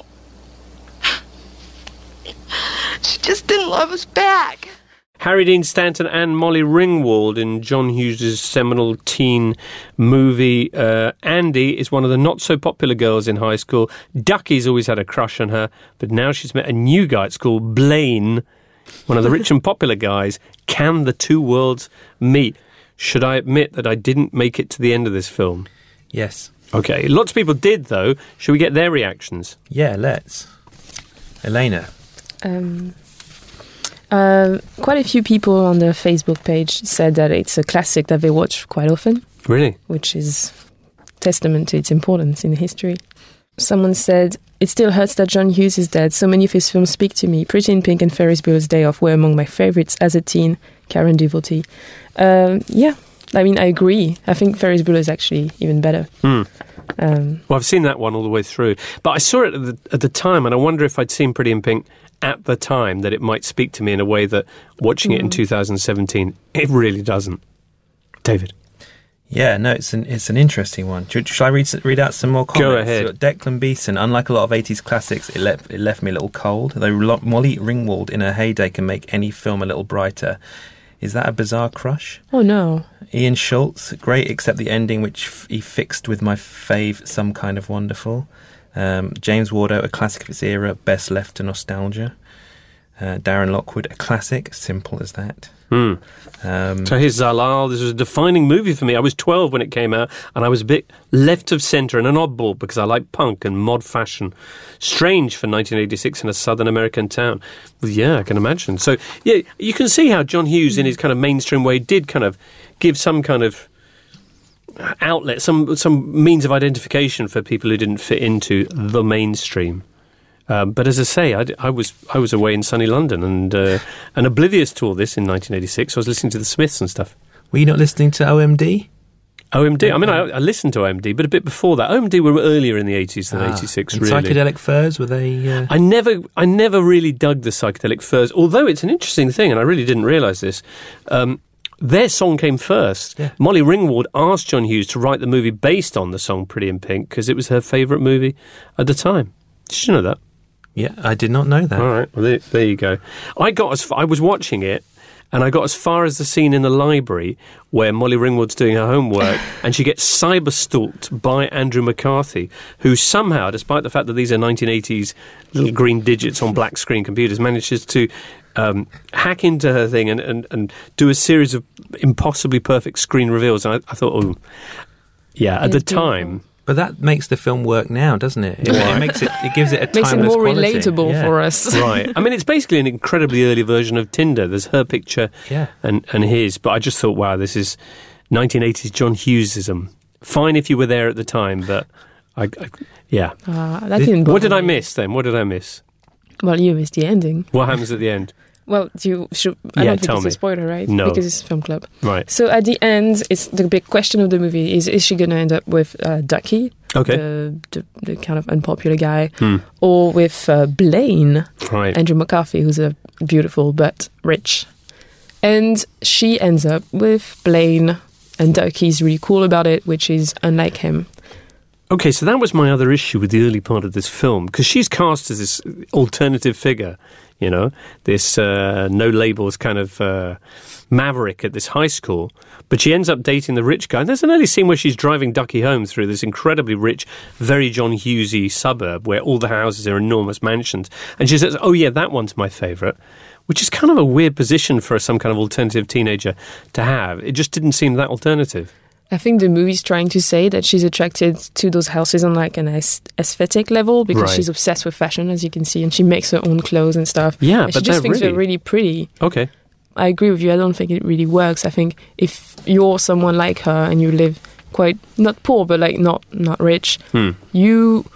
She just didn't love us back. Harry Dean Stanton and Molly Ringwald in John Hughes' seminal teen movie. Uh, Andy is one of the not-so-popular girls in high school. Ducky's always had a crush on her, but now she's met a new guy at school, Blaine, one of the rich and popular guys. Can the two worlds meet? Should I admit that I didn't make it to the end of this film? Yes. Okay, lots of people did, though. Should we get their reactions? Yeah, let's. Elena. Um, uh, quite a few people on the Facebook page said that it's a classic that they watch quite often. Really? Which is testament to its importance in history. Someone said, it still hurts that John Hughes is dead. So many of his films speak to me. Pretty in Pink and Ferris Bueller's Day Off were among my favourites as a teen. Karen Devotee. Um, yeah. I mean, I agree. I think Ferris Bueller is actually even better. Mm. Um, well, I've seen that one all the way through. But I saw it at the, at the time, and I wonder if I'd seen Pretty in Pink at the time, that it might speak to me in a way that watching mm. it in two thousand seventeen, it really doesn't. David? Yeah, no, it's an it's an interesting one. Should, should I read read out some more comments? Go ahead. So Declan Beeson, unlike a lot of eighties classics, it left, it left me a little cold. Though Molly Ringwald in her heyday can make any film a little brighter. Is that a bizarre crush? Oh, no. Ian Schultz, great except the ending, which f- he fixed with my fave, Some Kind of Wonderful. Um, James Wardo, a classic of its era, best left to nostalgia. Uh, Darren Lockwood, a classic, simple as that. Mm. Um, so here's Zalal. This was a defining movie for me. I was twelve when it came out, and I was a bit left of centre and an oddball because I like punk and mod fashion. Strange for nineteen eighty-six in a southern American town. Well, yeah, I can imagine. So, yeah, you can see how John Hughes, in his kind of mainstream way, did kind of give some kind of outlet, some some means of identification for people who didn't fit into the mainstream. Um, but as I say, I, I was I was away in sunny London and uh, and oblivious to all this in nineteen eighty-six. I was listening to the Smiths and stuff. Were you not listening to O M D? O M D. I mean, I, I listened to O M D, but a bit before that. O M D were earlier in the eighties than ah, eighty-six. And really. Psychedelic Furs, were they? Uh... I never I never really dug the Psychedelic Furs, although it's an interesting thing, and I really didn't realise this. Um, Their song came first. Yeah. Molly Ringwald asked John Hughes to write the movie based on the song Pretty in Pink because it was her favourite movie at the time. Did you know that? Yeah, I did not know that. All right, well, there, there you go. I got as far, I was watching it, and I got as far as the scene in the library where Molly Ringwald's doing her homework, and she gets cyber-stalked by Andrew McCarthy, who somehow, despite the fact that these are nineteen eighties little green digits on black screen computers, manages to um, hack into her thing and, and, and do a series of impossibly perfect screen reveals. And I, I thought, oh, yeah, at the time... But that makes the film work now, doesn't it? It, Right. it makes it. It gives it a Makes it timeless more quality. relatable Yeah. for us. Right. I mean, it's basically an incredibly early version of Tinder. There's her picture Yeah. and, and his. But I just thought, wow, this is nineteen eighties John Hughesism. Fine if you were there at the time, but I, I yeah. Uh, that didn't What did bother I me. miss then? What did I miss? Well, you missed the ending. What happens at the end? Well, do you should, I Yeah, don't think tell it's me. a spoiler, right? No. Because it's film club. Right. So at the end, it's the big question of the movie is: is she going to end up with uh, Ducky, Okay. the, the the kind of unpopular guy, Hmm. or with uh, Blaine, Right. Andrew McCarthy, who's a beautiful but rich, and she ends up with Blaine, and Ducky's really cool about it, which is unlike him. Okay, so that was my other issue with the early part of this film, because she's cast as this alternative figure, you know, this uh, no labels kind of uh, maverick at this high school, but she ends up dating the rich guy. And there's an early scene where she's driving Ducky home through this incredibly rich, very John Hughesy suburb where all the houses are enormous mansions, and she says, oh yeah, that one's my favourite, which is kind of a weird position for some kind of alternative teenager to have. It just didn't seem that alternative. I think the movie's trying to say that she's attracted to those houses on like an aes- aesthetic level because Right. she's obsessed with fashion, as you can see, and she makes her own clothes and stuff. Yeah, and but she just they're thinks really- they're really pretty. Okay. I agree with you. I don't think it really works. I think if you're someone like her and you live quite not poor but like not not rich, Hmm. you,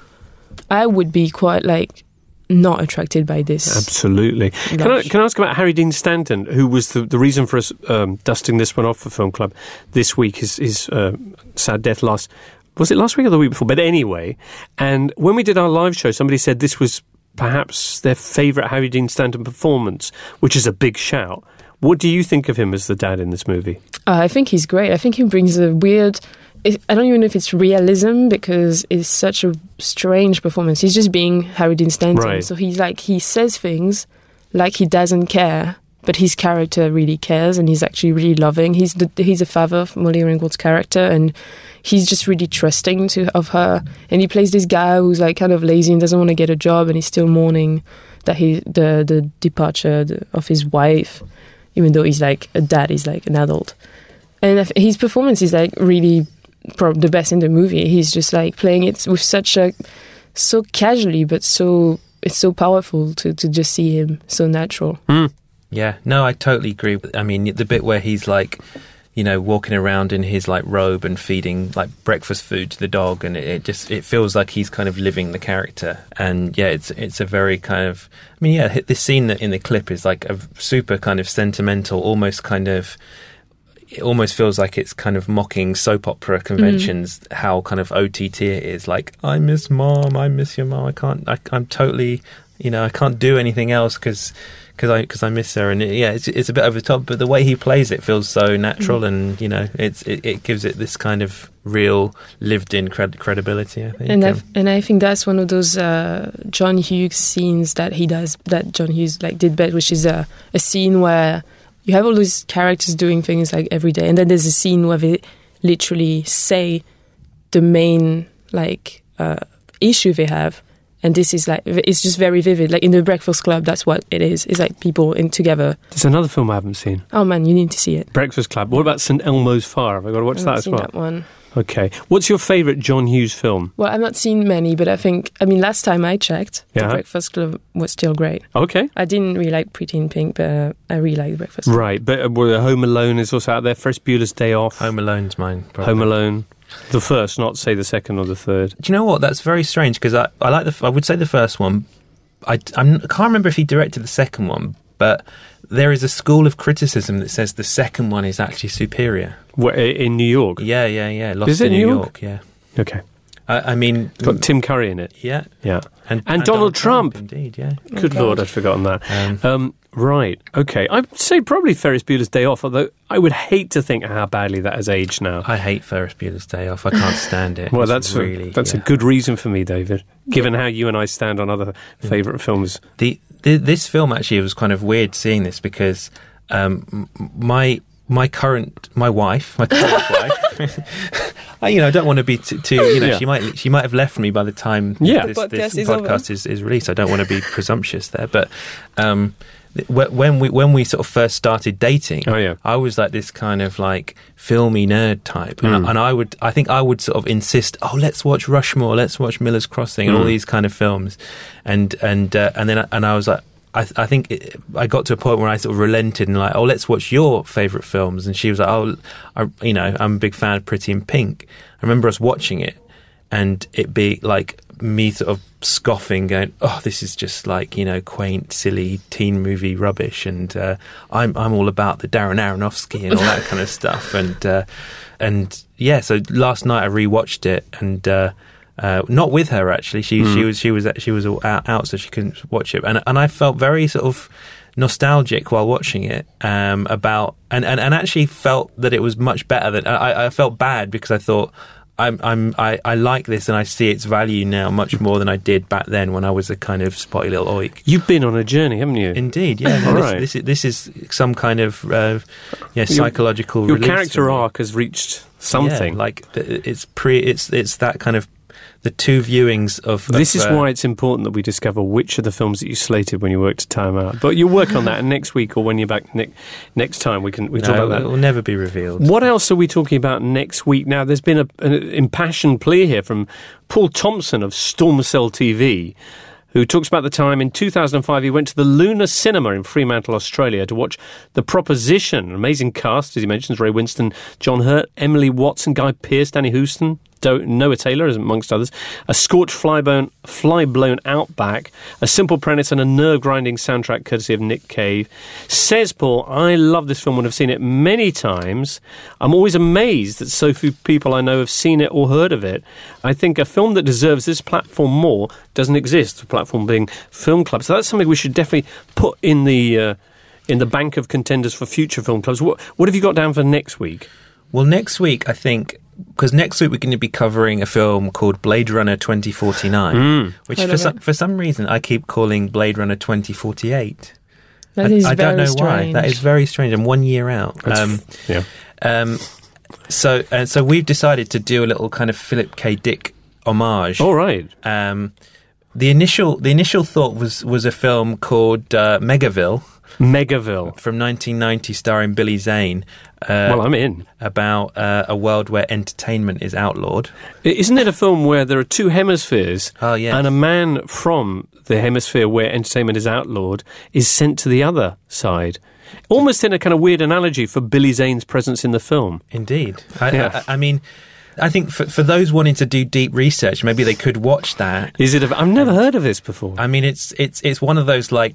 I would be quite like not attracted by this. Absolutely. Can I, lush. can I ask about Harry Dean Stanton, who was the, the reason for us um, dusting this one off for Film Club this week, his, his uh, sad death last, was it last week or the week before? But anyway, and when we did our live show, somebody said this was perhaps their favourite Harry Dean Stanton performance, which is a big shout. What do you think of him as the dad in this movie? Uh, I think he's great. I think he brings a weird... It, I don't even know if it's realism because it's such a strange performance. He's just being Harry Dean Stanton. Right. So he's like, he says things like he doesn't care, but his character really cares and he's actually really loving. He's the, he's a father of Molly Ringwald's character and he's just really trusting to of her. And he plays this guy who's like kind of lazy and doesn't want to get a job and he's still mourning that he the, the departure of his wife, even though he's like a dad, he's like an adult. And I th- his performance is like really probably the best in the movie. He's just like playing it with such a so casually, but so it's so powerful to, to just see him so natural. Mm. Yeah, no, I totally agree. I mean, the bit where he's like, you know, walking around in his like robe and feeding like breakfast food to the dog, and it, it just it feels like he's kind of living the character. And yeah, it's it's a very kind of, I mean, yeah, this scene that in the clip is like a super kind of sentimental, almost kind of it almost feels like it's kind of mocking soap opera conventions, mm. how kind of O T T it is. Like, I miss mom, I miss your mom, I can't, I, I'm totally, you know, I can't do anything else because because I because I miss her. And it, yeah, it's it's a bit over the top, but the way he plays it feels so natural, mm. and you know, it's it, it gives it this kind of real lived-in cred- credibility. I think, and um, I and I think that's one of those uh, John Hughes scenes that he does that John Hughes like did best, which is a a scene where you have all these characters doing things like every day, and then there's a scene where they literally say the main like uh, issue they have. And this is like, it's just very vivid. Like in The Breakfast Club, that's what it is. It's like people in together. There's another film I haven't seen. Oh man, you need to see it. Breakfast Club. What about Saint Elmo's Fire? Have I got to watch I that haven't as seen well? that one. Okay. What's your favourite John Hughes film? Well, I've not seen many, but I think, I mean, last time I checked, yeah. The Breakfast Club was still great. Okay. I didn't really like Pretty in Pink, but uh, I really like Breakfast Club. Right, but uh, well, Home Alone is also out there. Ferris Bueller's Day Off. Home Alone's mine, probably. Home Alone. The first, not say the second or the third. Do you know what? That's very strange because I, I like the I would say the first one. I I'm, I can't remember if he directed the second one, but there is a school of criticism that says the second one is actually superior. What, in New York? Yeah, yeah, yeah. Lost is it in New New York? York? Yeah. Okay. I, I mean, it's got Tim Curry in it. Yeah, yeah, and, and, and Donald, Donald Trump. Trump. Indeed, yeah. Good oh, Lord, I'd forgotten that. Um, um, right, okay. I'd say probably Ferris Bueller's Day Off, although I would hate to think how badly that has aged now. I hate Ferris Bueller's Day Off. I can't stand it. Well, it's that's really a, that's yeah. a good reason for me, David. Given how you and I stand on other favourite films. The, the this film actually was kind of weird seeing this because um, my. My current, my wife, my current wife. I, you know, I don't want to be too. too you know, yeah. she might, she might have left me by the time yeah. this, podcast, this is, podcast is, is released. I don't want to be presumptuous there, but um, when we when we sort of first started dating, oh, yeah. I was like this kind of like filmy nerd type, and, mm. I, and I would, I think I would sort of insist, oh, let's watch Rushmore, let's watch Miller's Crossing, and mm. all these kind of films, and and uh, and then and I was like. I, I think it, I got to a point where I sort of relented and like, oh, let's watch your favourite films. And she was like, oh, I, you know, I'm a big fan of Pretty in Pink. I remember us watching it and it be like me sort of scoffing, going, oh, this is just like, you know, quaint, silly teen movie rubbish. And uh, I'm I'm all about the Darren Aronofsky and all that kind of stuff. And uh, and yeah, so last night I rewatched it and. Uh, Uh, not with her actually. She mm. she was she was she was out, out, so she couldn't watch it. And and I felt very sort of nostalgic while watching it. Um, about and, and, and actually felt that it was much better. Than I, I felt bad because I thought I'm I'm I, I like this and I see its value now much more than I did back then when I was a kind of spotty little oik. You've been on a journey, haven't you? Indeed, yeah. All this, right. this is this is some kind of uh, yeah psychological. Your, your release character arc has reached something. Yeah, like it's pre. It's it's that kind of. The two viewings of... This of, is uh, why it's important that we discover which of the films that you slated when you worked at Time Out. But you'll work on that, and next week or when you're back ne- next time we can we no, talk about that. It will never be revealed. What else are we talking about next week? Now, there's been a, an impassioned plea here from Paul Thompson of Storm Cell T V, who talks about the time in two thousand five he went to the Luna Cinema in Fremantle, Australia to watch The Proposition. An amazing cast, as he mentions, Ray Winston, John Hurt, Emily Watson, Guy Pearce, Danny Houston, Do- Noah Taylor, amongst others. A scorched fly-blown, fly-blown outback, a simple premise and a nerve-grinding soundtrack courtesy of Nick Cave. Says Paul, I love this film and have seen it many times. I'm always amazed that so few people I know have seen it or heard of it. I think a film that deserves this platform more doesn't exist, the platform being film clubs. So that's something we should definitely put in the uh, in the bank of contenders for future film clubs. What, what have you got down for next week? Well, next week, I think... Because next week we're going to be covering a film called Blade Runner twenty forty-nine, mm. which for some, for some reason I keep calling Blade Runner twenty forty-eight. That I, is I don't very know strange. why. That is very strange. I'm one year out. Um, yeah. Um, so, uh, so we've decided to do a little kind of Philip K. Dick homage. All right. Um, the initial the initial thought was was a film called uh, Megaville. Megaville. From nineteen ninety, starring Billy Zane. Uh, well, I'm in. About uh, a world where entertainment is outlawed. Isn't it a film where there are two hemispheres? Oh, yeah. And a man from the hemisphere where entertainment is outlawed is sent to the other side. Almost in a kind of weird analogy for Billy Zane's presence in the film. Indeed. I, yeah. I, I mean... I think for, for those wanting to do deep research, maybe they could watch that. Is it? A, I've never heard of this before. I mean, it's it's it's one of those like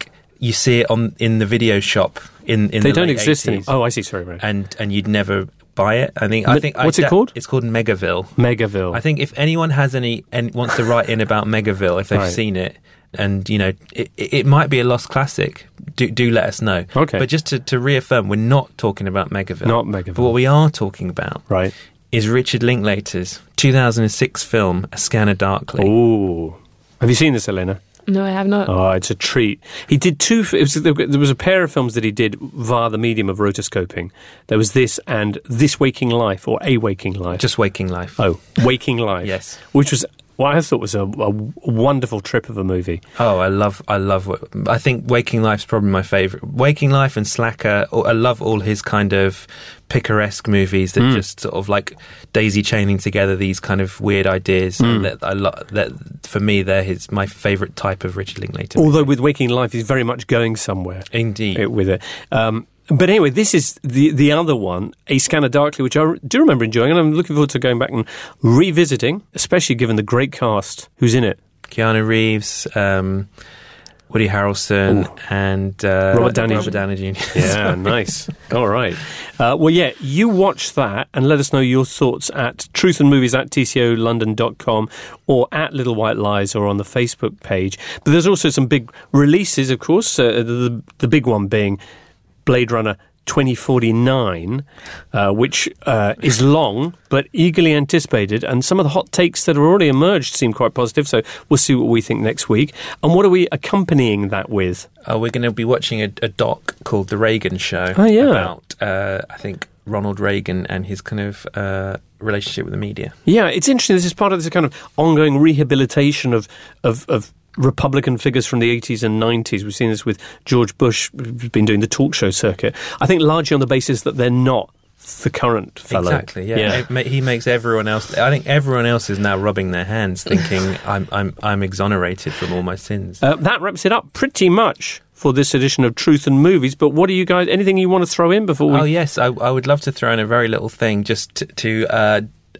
you see it on in the video shop in, in they the don't late exist eighties. anymore. Oh, I see. Sorry, right. And and you'd never buy it. I think. I think. What's I, it called? It's called Megaville. Megaville. I think if anyone has any and wants to write in about Megaville, if they've Right. seen it, and you know, it, it might be a lost classic. Do do let us know. Okay. But just to, to reaffirm, we're not talking about Megaville. Not Megaville. But what we are talking about, right, is Richard Linklater's two thousand six film A Scanner Darkly. Ooh, have you seen this, Elena? No, I have not. Oh, it's a treat. He did two. It was, there was a pair of films that he did via the medium of rotoscoping. There was this and This Waking Life, or A Waking Life. Just Waking Life. Oh, Waking Life. Yes. Which was what I thought was a, a wonderful trip of a movie. Oh, I love, I love. I think Waking Life's probably my favourite. Waking Life and Slacker. I love all his kind of picaresque movies that Mm. just sort of like daisy chaining together these kind of weird ideas. Mm. And that, I lo- that for me, they're his my favourite type of Richard Linklater. Although with Waking Life, he's very much going somewhere. Indeed, it, with it. Um, But anyway, this is the the other one, A Scanner Darkly, which I do remember enjoying, and I'm looking forward to going back and revisiting, especially given the great cast who's in it. Keanu Reeves, um, Woody Harrelson, Ooh. and uh, Robert Downey Robert Downey Junior Yeah, nice. All right. Uh, well, yeah, you watch that and let us know your thoughts at truthandmovies at t c o london dot com or at Little White Lies or on the Facebook page. But there's also some big releases, of course, uh, the, the big one being Blade Runner twenty forty-nine, uh, which uh, is long but eagerly anticipated, and some of the hot takes that have already emerged seem quite positive, so we'll see what we think next week. And what are we accompanying that with? Uh, we're going to be watching a, a doc called The Reagan Show. Oh, yeah. About, uh, I think, Ronald Reagan and his kind of uh, relationship with the media. Yeah, it's interesting. This is part of this kind of ongoing rehabilitation of of, of Republican figures from the eighties and nineties. We've seen this with George Bush, who's been doing the talk show circuit. I think largely on the basis that they're not the current fellow. Exactly, yeah. yeah. It ma- he makes everyone else... I think everyone else is now rubbing their hands thinking, I'm, I'm, I'm exonerated from all my sins. Uh, that wraps it up pretty much for this edition of Truth and Movies. But what do you guys... Anything you want to throw in before we... Oh, yes. I, I would love to throw in a very little thing just to... to uh,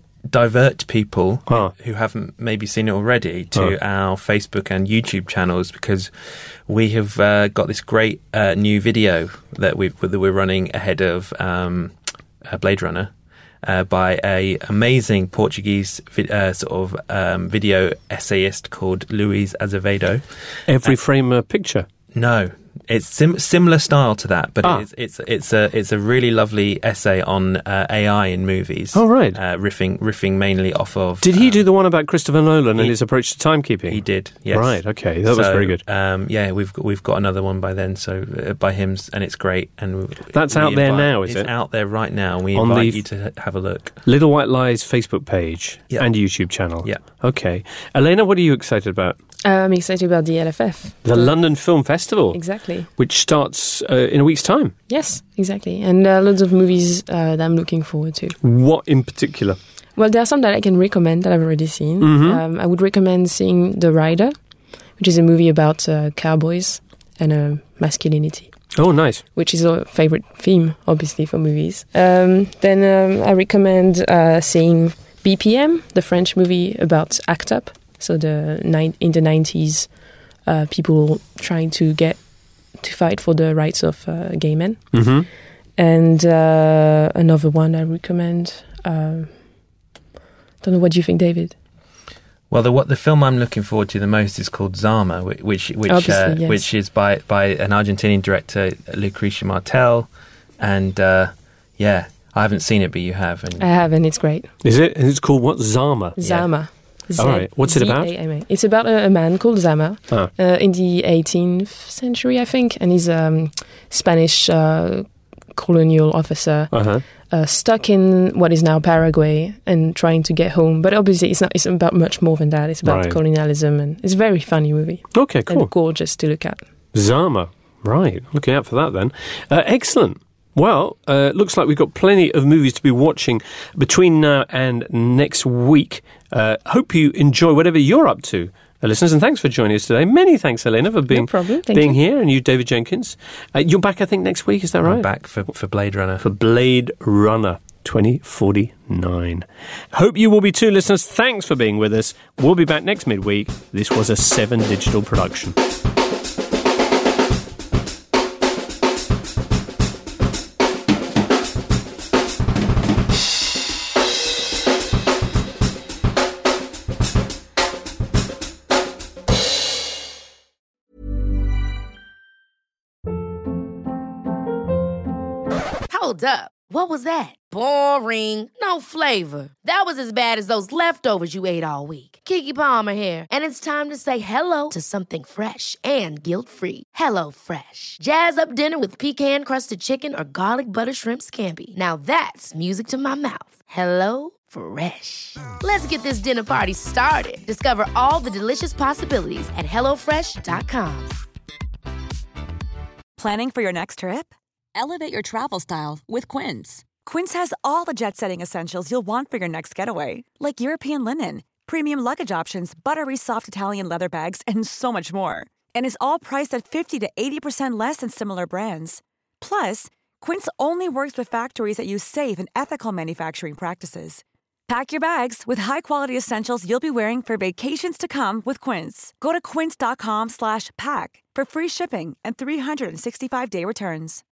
divert people oh. who haven't maybe seen it already to oh. our Facebook and YouTube channels, because we have uh, got this great uh, new video that, we've, that we're running ahead of um, uh, Blade Runner uh, by a amazing Portuguese vi- uh, sort of um, video essayist called Luis Azevedo. Every uh, frame a picture? No. It's sim- similar style to that, but ah. it's it's it's a it's a really lovely essay on uh, A I in movies. Oh, right. Uh, riffing riffing mainly off of. Did he um, do the one about Christopher Nolan he, and his approach to timekeeping? He did. Yes. Right. Okay. That so, was very good. Um, yeah, we've got, we've got another one by then. So uh, by him, and it's great. And we, that's we out there invite, now, is it's it? It's out there right now. We on invite the you to have a look. Little White Lies Facebook page yep. and YouTube channel. Yeah. Okay. Elena, what are you excited about? Uh, I'm excited about the L F F. The London Film Festival. Exactly. Which starts uh, in a week's time. Yes, exactly. And uh, loads of movies uh, that I'm looking forward to. What in particular? Well, there are some that I can recommend that I've already seen. Mm-hmm. Um, I would recommend seeing The Rider, which is a movie about uh, cowboys and uh, masculinity. Oh, nice. Which is a favourite theme, obviously, for movies. Um, then um, I recommend uh, seeing B P M, the French movie about ACT UP. So the ni- in the nineties, uh, people trying to get to fight for the rights of uh, gay men. Mm-hmm. And uh, another one I recommend. Uh, don't know, what do you think, David? Well, the what the film I'm looking forward to the most is called Zama, which which which, uh, yes. which is by by an Argentinian director, Lucrecia Martel, and uh, yeah, I haven't seen it, but you have. And I have, and it's great. Is it? And it's called what? Zama. Zama. Z- All right. What's it about? Z A M A. It's about a, a man called Zama ah. uh, in the eighteenth century, I think, and he's a um, Spanish uh, colonial officer uh-huh. uh, stuck in what is now Paraguay and trying to get home. But obviously, it's not. It's about much more than that. It's about right. colonialism, and it's a very funny movie. Okay, cool. And gorgeous to look at. Zama. Right. Looking out for that then. Uh, excellent. Well, uh, looks like we've got plenty of movies to be watching between now and next week. Uh, hope you enjoy whatever you're up to, uh, listeners, and thanks for joining us today. Many thanks, Elena, for being, no problem. Thank being you. here, and you, David Jenkins. Uh, you're back, I think, next week, is that right? I'm back for, for Blade Runner. For Blade Runner twenty forty-nine. Hope you will be too, listeners. Thanks for being with us. We'll be back next midweek. This was a Seven Digital production. Hold up. What was that? Boring. No flavor. That was as bad as those leftovers you ate all week. Keke Palmer here, and it's time to say hello to something fresh and guilt-free. Hello Fresh. Jazz up dinner with pecan-crusted chicken or garlic butter shrimp scampi. Now that's music to my mouth. Hello Fresh. Let's get this dinner party started. Discover all the delicious possibilities at hello fresh dot com. Planning for your next trip? Elevate your travel style with Quince. Quince has all the jet-setting essentials you'll want for your next getaway, like European linen, premium luggage options, buttery soft Italian leather bags, and so much more. And is all priced at fifty to eighty percent less than similar brands. Plus, Quince only works with factories that use safe and ethical manufacturing practices. Pack your bags with high-quality essentials you'll be wearing for vacations to come with Quince. Go to quince dot com slash pack for free shipping and three hundred sixty-five day returns.